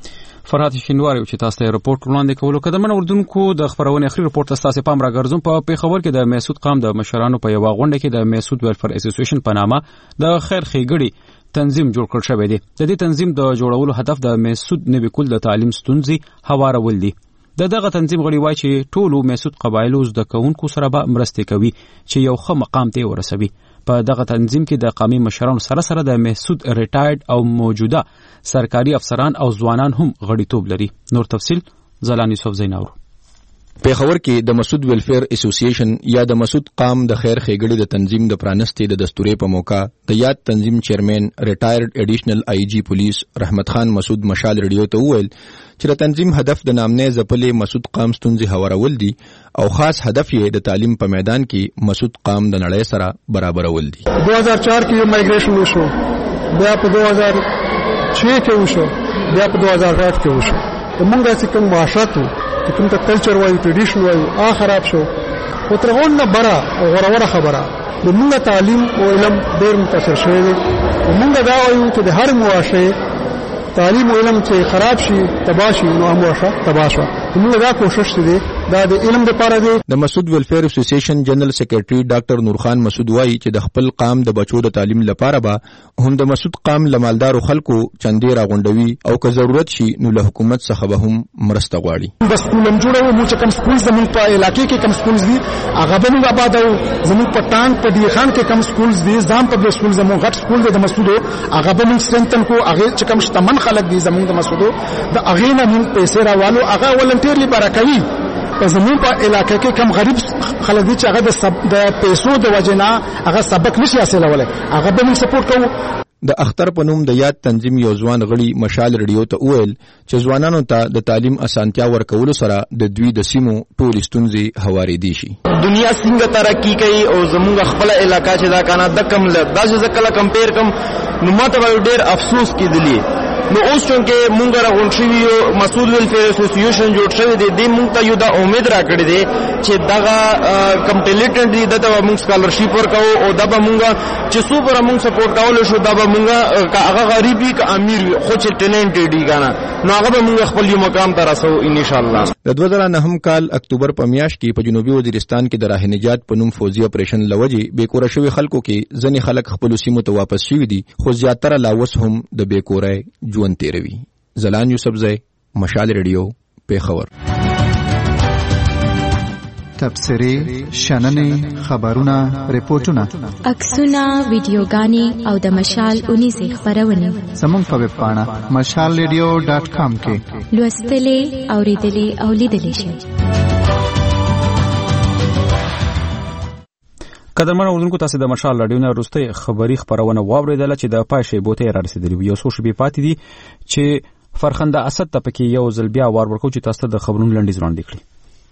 فرحات شینواری چې تاسو ته رپورت وړاندې کولو. قدرمن اردوونکو د خبرونې اخري رپورت تاسو پام راګرځوم. په پیښور کې د مسعود قام د مشرانو په یو غونډه کې د مسعود ویلفیر اسوسییشن په نامه د خیر ښېګړې تنظیم جوړ کړ شوی دی. د دې تنظیم د جوړولو هدف د مسعود نبی کول د تعلیم ستونزې هوارول دي. دغه تنظیم غړي وایي چې ټولو مسعود قبایلو زده کوونکو سره به مرسته کوي چې یو ښه مقام ته ورسوي. په دغه تنظیم کې د قومي مشرانو سره د مسعود ریټایرډ او موجوده سرکاري افسران او ځوانان هم غړیتوب لري. نور تفصیل زلان یوسف زیناور. پیښور کې د مسعود ویلفیر اسوسییشن یا د مسعود قام د خیر ښېګړې د تنظیم د پرانستې د دستورې په موقع د یاد تنظیم چیرمن ریټایرډ ایډیشنل آی جی پولیس رحمت خان مسعود مشال ریډیو ته وویل چې د تنظیم هدف د نامنې ځپلې مسعود قام ستونزې هوارول دي او خاص هدف یې د تعلیم په میدان کې مسعود قام د نړۍ سره برابرول دي. 2004 کې مایګریشن وشو، بیا په 2006 کې وشو، بیا په 2008 کې وشو. موږ چې کوم معاشرت چې کوم ته کلچر وایي ټریډیشن وایي خراب شو. خو تر هغه نه بره او غوره خبره د موږ تعلیم او علم ډېر متاثر شوی دی. موږ دا وایو چې د هر معاشره تعلیم او علم چې خراب شي تباه شي نو معاشره تباه شو. موږ دا کوشش دی دا د علم لپاره دی. د مسعود ویلفیر اسوسییشن جنرال سیکریټري ډاکټر نورخان مسعود وایي چې د خپل قام د بچو د تعلیم لپاره به هم د مسعود قام لمالدارو خلکو چندې راغونډوي او که ضرورت شي نو له حکومت څخه به هم مرسته غواړي. د سکول هم جوړو مو چې کوم سکول زموږ په علاقې کې کوم سکول دي هغه به موږ آبادو. زموږ په ټانک په دی خان کې کوم سکول دي ځام په سکول زموږ غټ سکول دی د مسعود هغه به موږ ستنتن کو. هغه چې کوم شتمن خلک دي زموږ د مسعود د هغه نه موږ پیسې راوالو هغه ولنټیرلی برکوي. زموږ په علاقې کې کم غریب خلک دي چې هغه د پیسو د وجنه هغه سبق نشي حاصلولای هغه به موږ سپورټ کوو. د اختر په نوم د یاد تنظیم یو ځوان غړي مشال ریډیو ته وویل چې ځوانانو ته د تعلیم اسانتیا ورکولو سره د دوی د سیمو ټولې ستونزې هوارېدی شي. دنیا څنګه ترقی کوي او زموږ خپل علاقہ چې دا کنه د کم له دا چې کله کمپیر کم نو ماته ډېر افسوس کېدلی. نو اوس چې مونږ راغون شوی یو مسعود ویلفیر اسوسییشن جوړ شوی دی د مونږ ته یو د امید راکړی دی چې دغه کم ټیلنټډ دی دته مونږ سکالرشپ ورکاو او دا به مونږ چې څو پر مونږ سپورټ کول شو دا به مونږ هغه غریبي ک امیر خو چې ټیلنټډ دی کنه نو هغه به مونږ خپل یو مقام ته رسو ان شاء الله. د 2009 کال اکتوبر په میاشت کې په جنوبي وزیرستان کې د راه نجات په نوم فوزي اپریشن لوجي بیکوره شوی خلکو کې ځنې خلک خپل سیمو ته واپس شوي دي خو زیاتره لا اوس هم د بیکورۍ ژوند تیروي. زلان یوسف زئی مشال ریډیو پیښور. تبصرې شننې خبرونه ریپورتونه عکسونه ویډیوګانې او د مشال 19 خبرونه زموږ په ویب پاڼه mashalradio.com کې لوستلې اوریدلې او لیدلې شئ. قدرمن اردوونکو تاسو د مشال رادیو نه وروستۍ خبری خبرونه واوریدله چې د پای شی بوته را رسیدلی یو څو شی پاتې دي چې فرخنده اسد ته پکې یو ځل بیا وار ورکو چې تاسو د خبرونو لنډیز وړاندې کړی.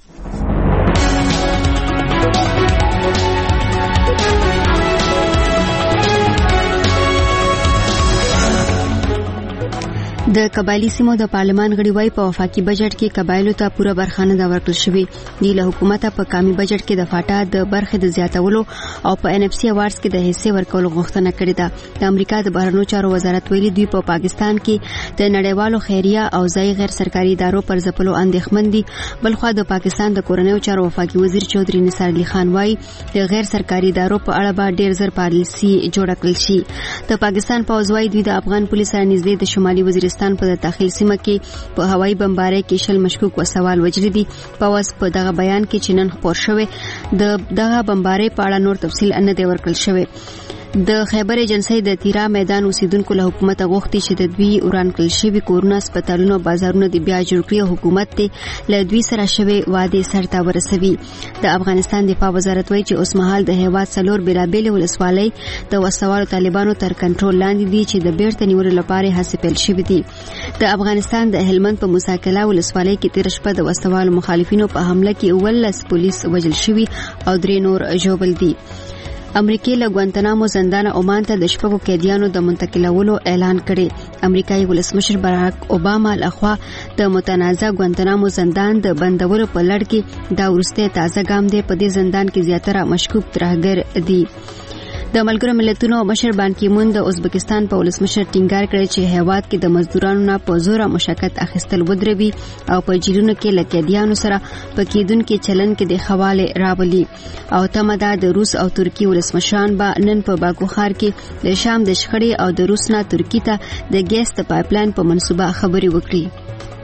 د قبایلی سیمو د پارلمان غړي وایي په وفاقي بجټ کې قبایلو ته پوره برخه نه دا ورکړل شوې. دی له حکومت په قومي بجټ کې د فاټا د برخې د زیاتولو او په ان اف سی اوارډز کې د حصے ورکولو غوښتنه کړې ده. د امریکا د بهرنیو چارو وزارت ویلي دوی په پاکستان کې د نړیوالو خیریه او ځای غیر سرکاري ادارو پر ځپلو اندېښمن دي. بلخو د پاکستان د کورنیو چارو وفاقي وزیر چودري نثار علي خان وایي د غیر سرکاري ادارو په اړه به ډېر زر پالیسي جوړه کړل شي. د پاکستان پوځ وایي دوی د افغان پولیس سره نږدې د شمالي وزیرستان په داخلي سیمه کې په هوایي بمبارۍ کې شل مشکوک وسوال وجلي دي. پوځ په دغه بیان کې چې نن خبر شوی د دغه بمبارۍ په اړه نور تفصیل نه دی ورکړل شوی. د خیبر ایجنسی د تیرا میدان اوسیدونکو له حکومت غوښتي چې د دوی وران کړل شوی کورونه هسپتالونه او بازارونه د بیا جوړ کړي. حکومت ته له دوی سره شوی وعده سرته ورسوي. د افغانستان دفاع وزارت وایي چې اوس مهال د هیواد څلور بیلابېل ولسوالۍ د وسوالو طالبانو تر کنټرول لاندې دي چې د بیرته نیولو لپاره هڅې پیل شوې دي. د افغانستان د هلمند په موساکلا ولسوالۍ کې تیر شپه د وسوالو مخالفینو په حمله کې 19 پولیس وژل شوي او 3 نور ژوبل دي. امریکای له ګوانتنامو زندان عمان ته د شپږو قیدیانو د منتقلولو اعلان کړي. امریکایي ولسمشر باراک اوباما لخوا د متنازع ګوانتنامو زندان د بندولو په لړ کې دا وروسته تازه ګام دی. په دې زندان کې زیاتره مشکوک ترهګر دي. د ملګرو ملتونو مشر بان کی مون د ازبکستان په ولسمشر ټینګار کړی چې هیواد کې د مزدورانو نه په زور مشقت اخیستل ودروي او په جیلونو کې لکېدیانو سره په کېدونکو چلن کې د خواله راولي او تمدا د روس او ترکی ولسمشران به نن په باکو ښار کې د شام د شخړې او د روس نه ترکی ته د ګیس د پایپلاین په منسوبه خبري وکړي.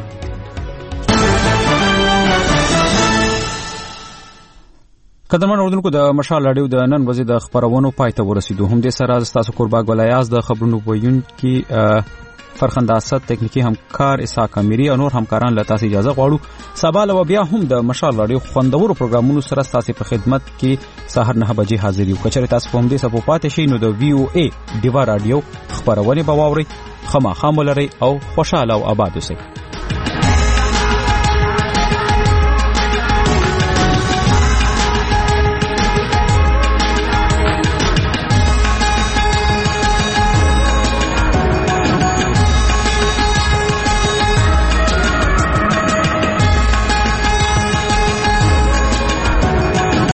قدرمن اوردونکو د مشال راډیو د نن ورځې د خبرونو پای ته ورسیدو. هم دې سره تاسو قرباګ ولایاز د خبرونو ویون کې فرخنده اسد تکنیکی همکار اسحاق امیری او نور همکاران له تاسو اجازه غواړو. سبا له بیا هم د مشال راډیو خوندورو پروګرامونو سره تاسو په خدمت کې سحر 9 بجې حاضر یو. کچره تاسو په همدې سبو پاتې شئ نو د وی او ای ډیوا راډیو خبرونه به واورئ. خامخا مولري او خوشاله او آباد اوسئ.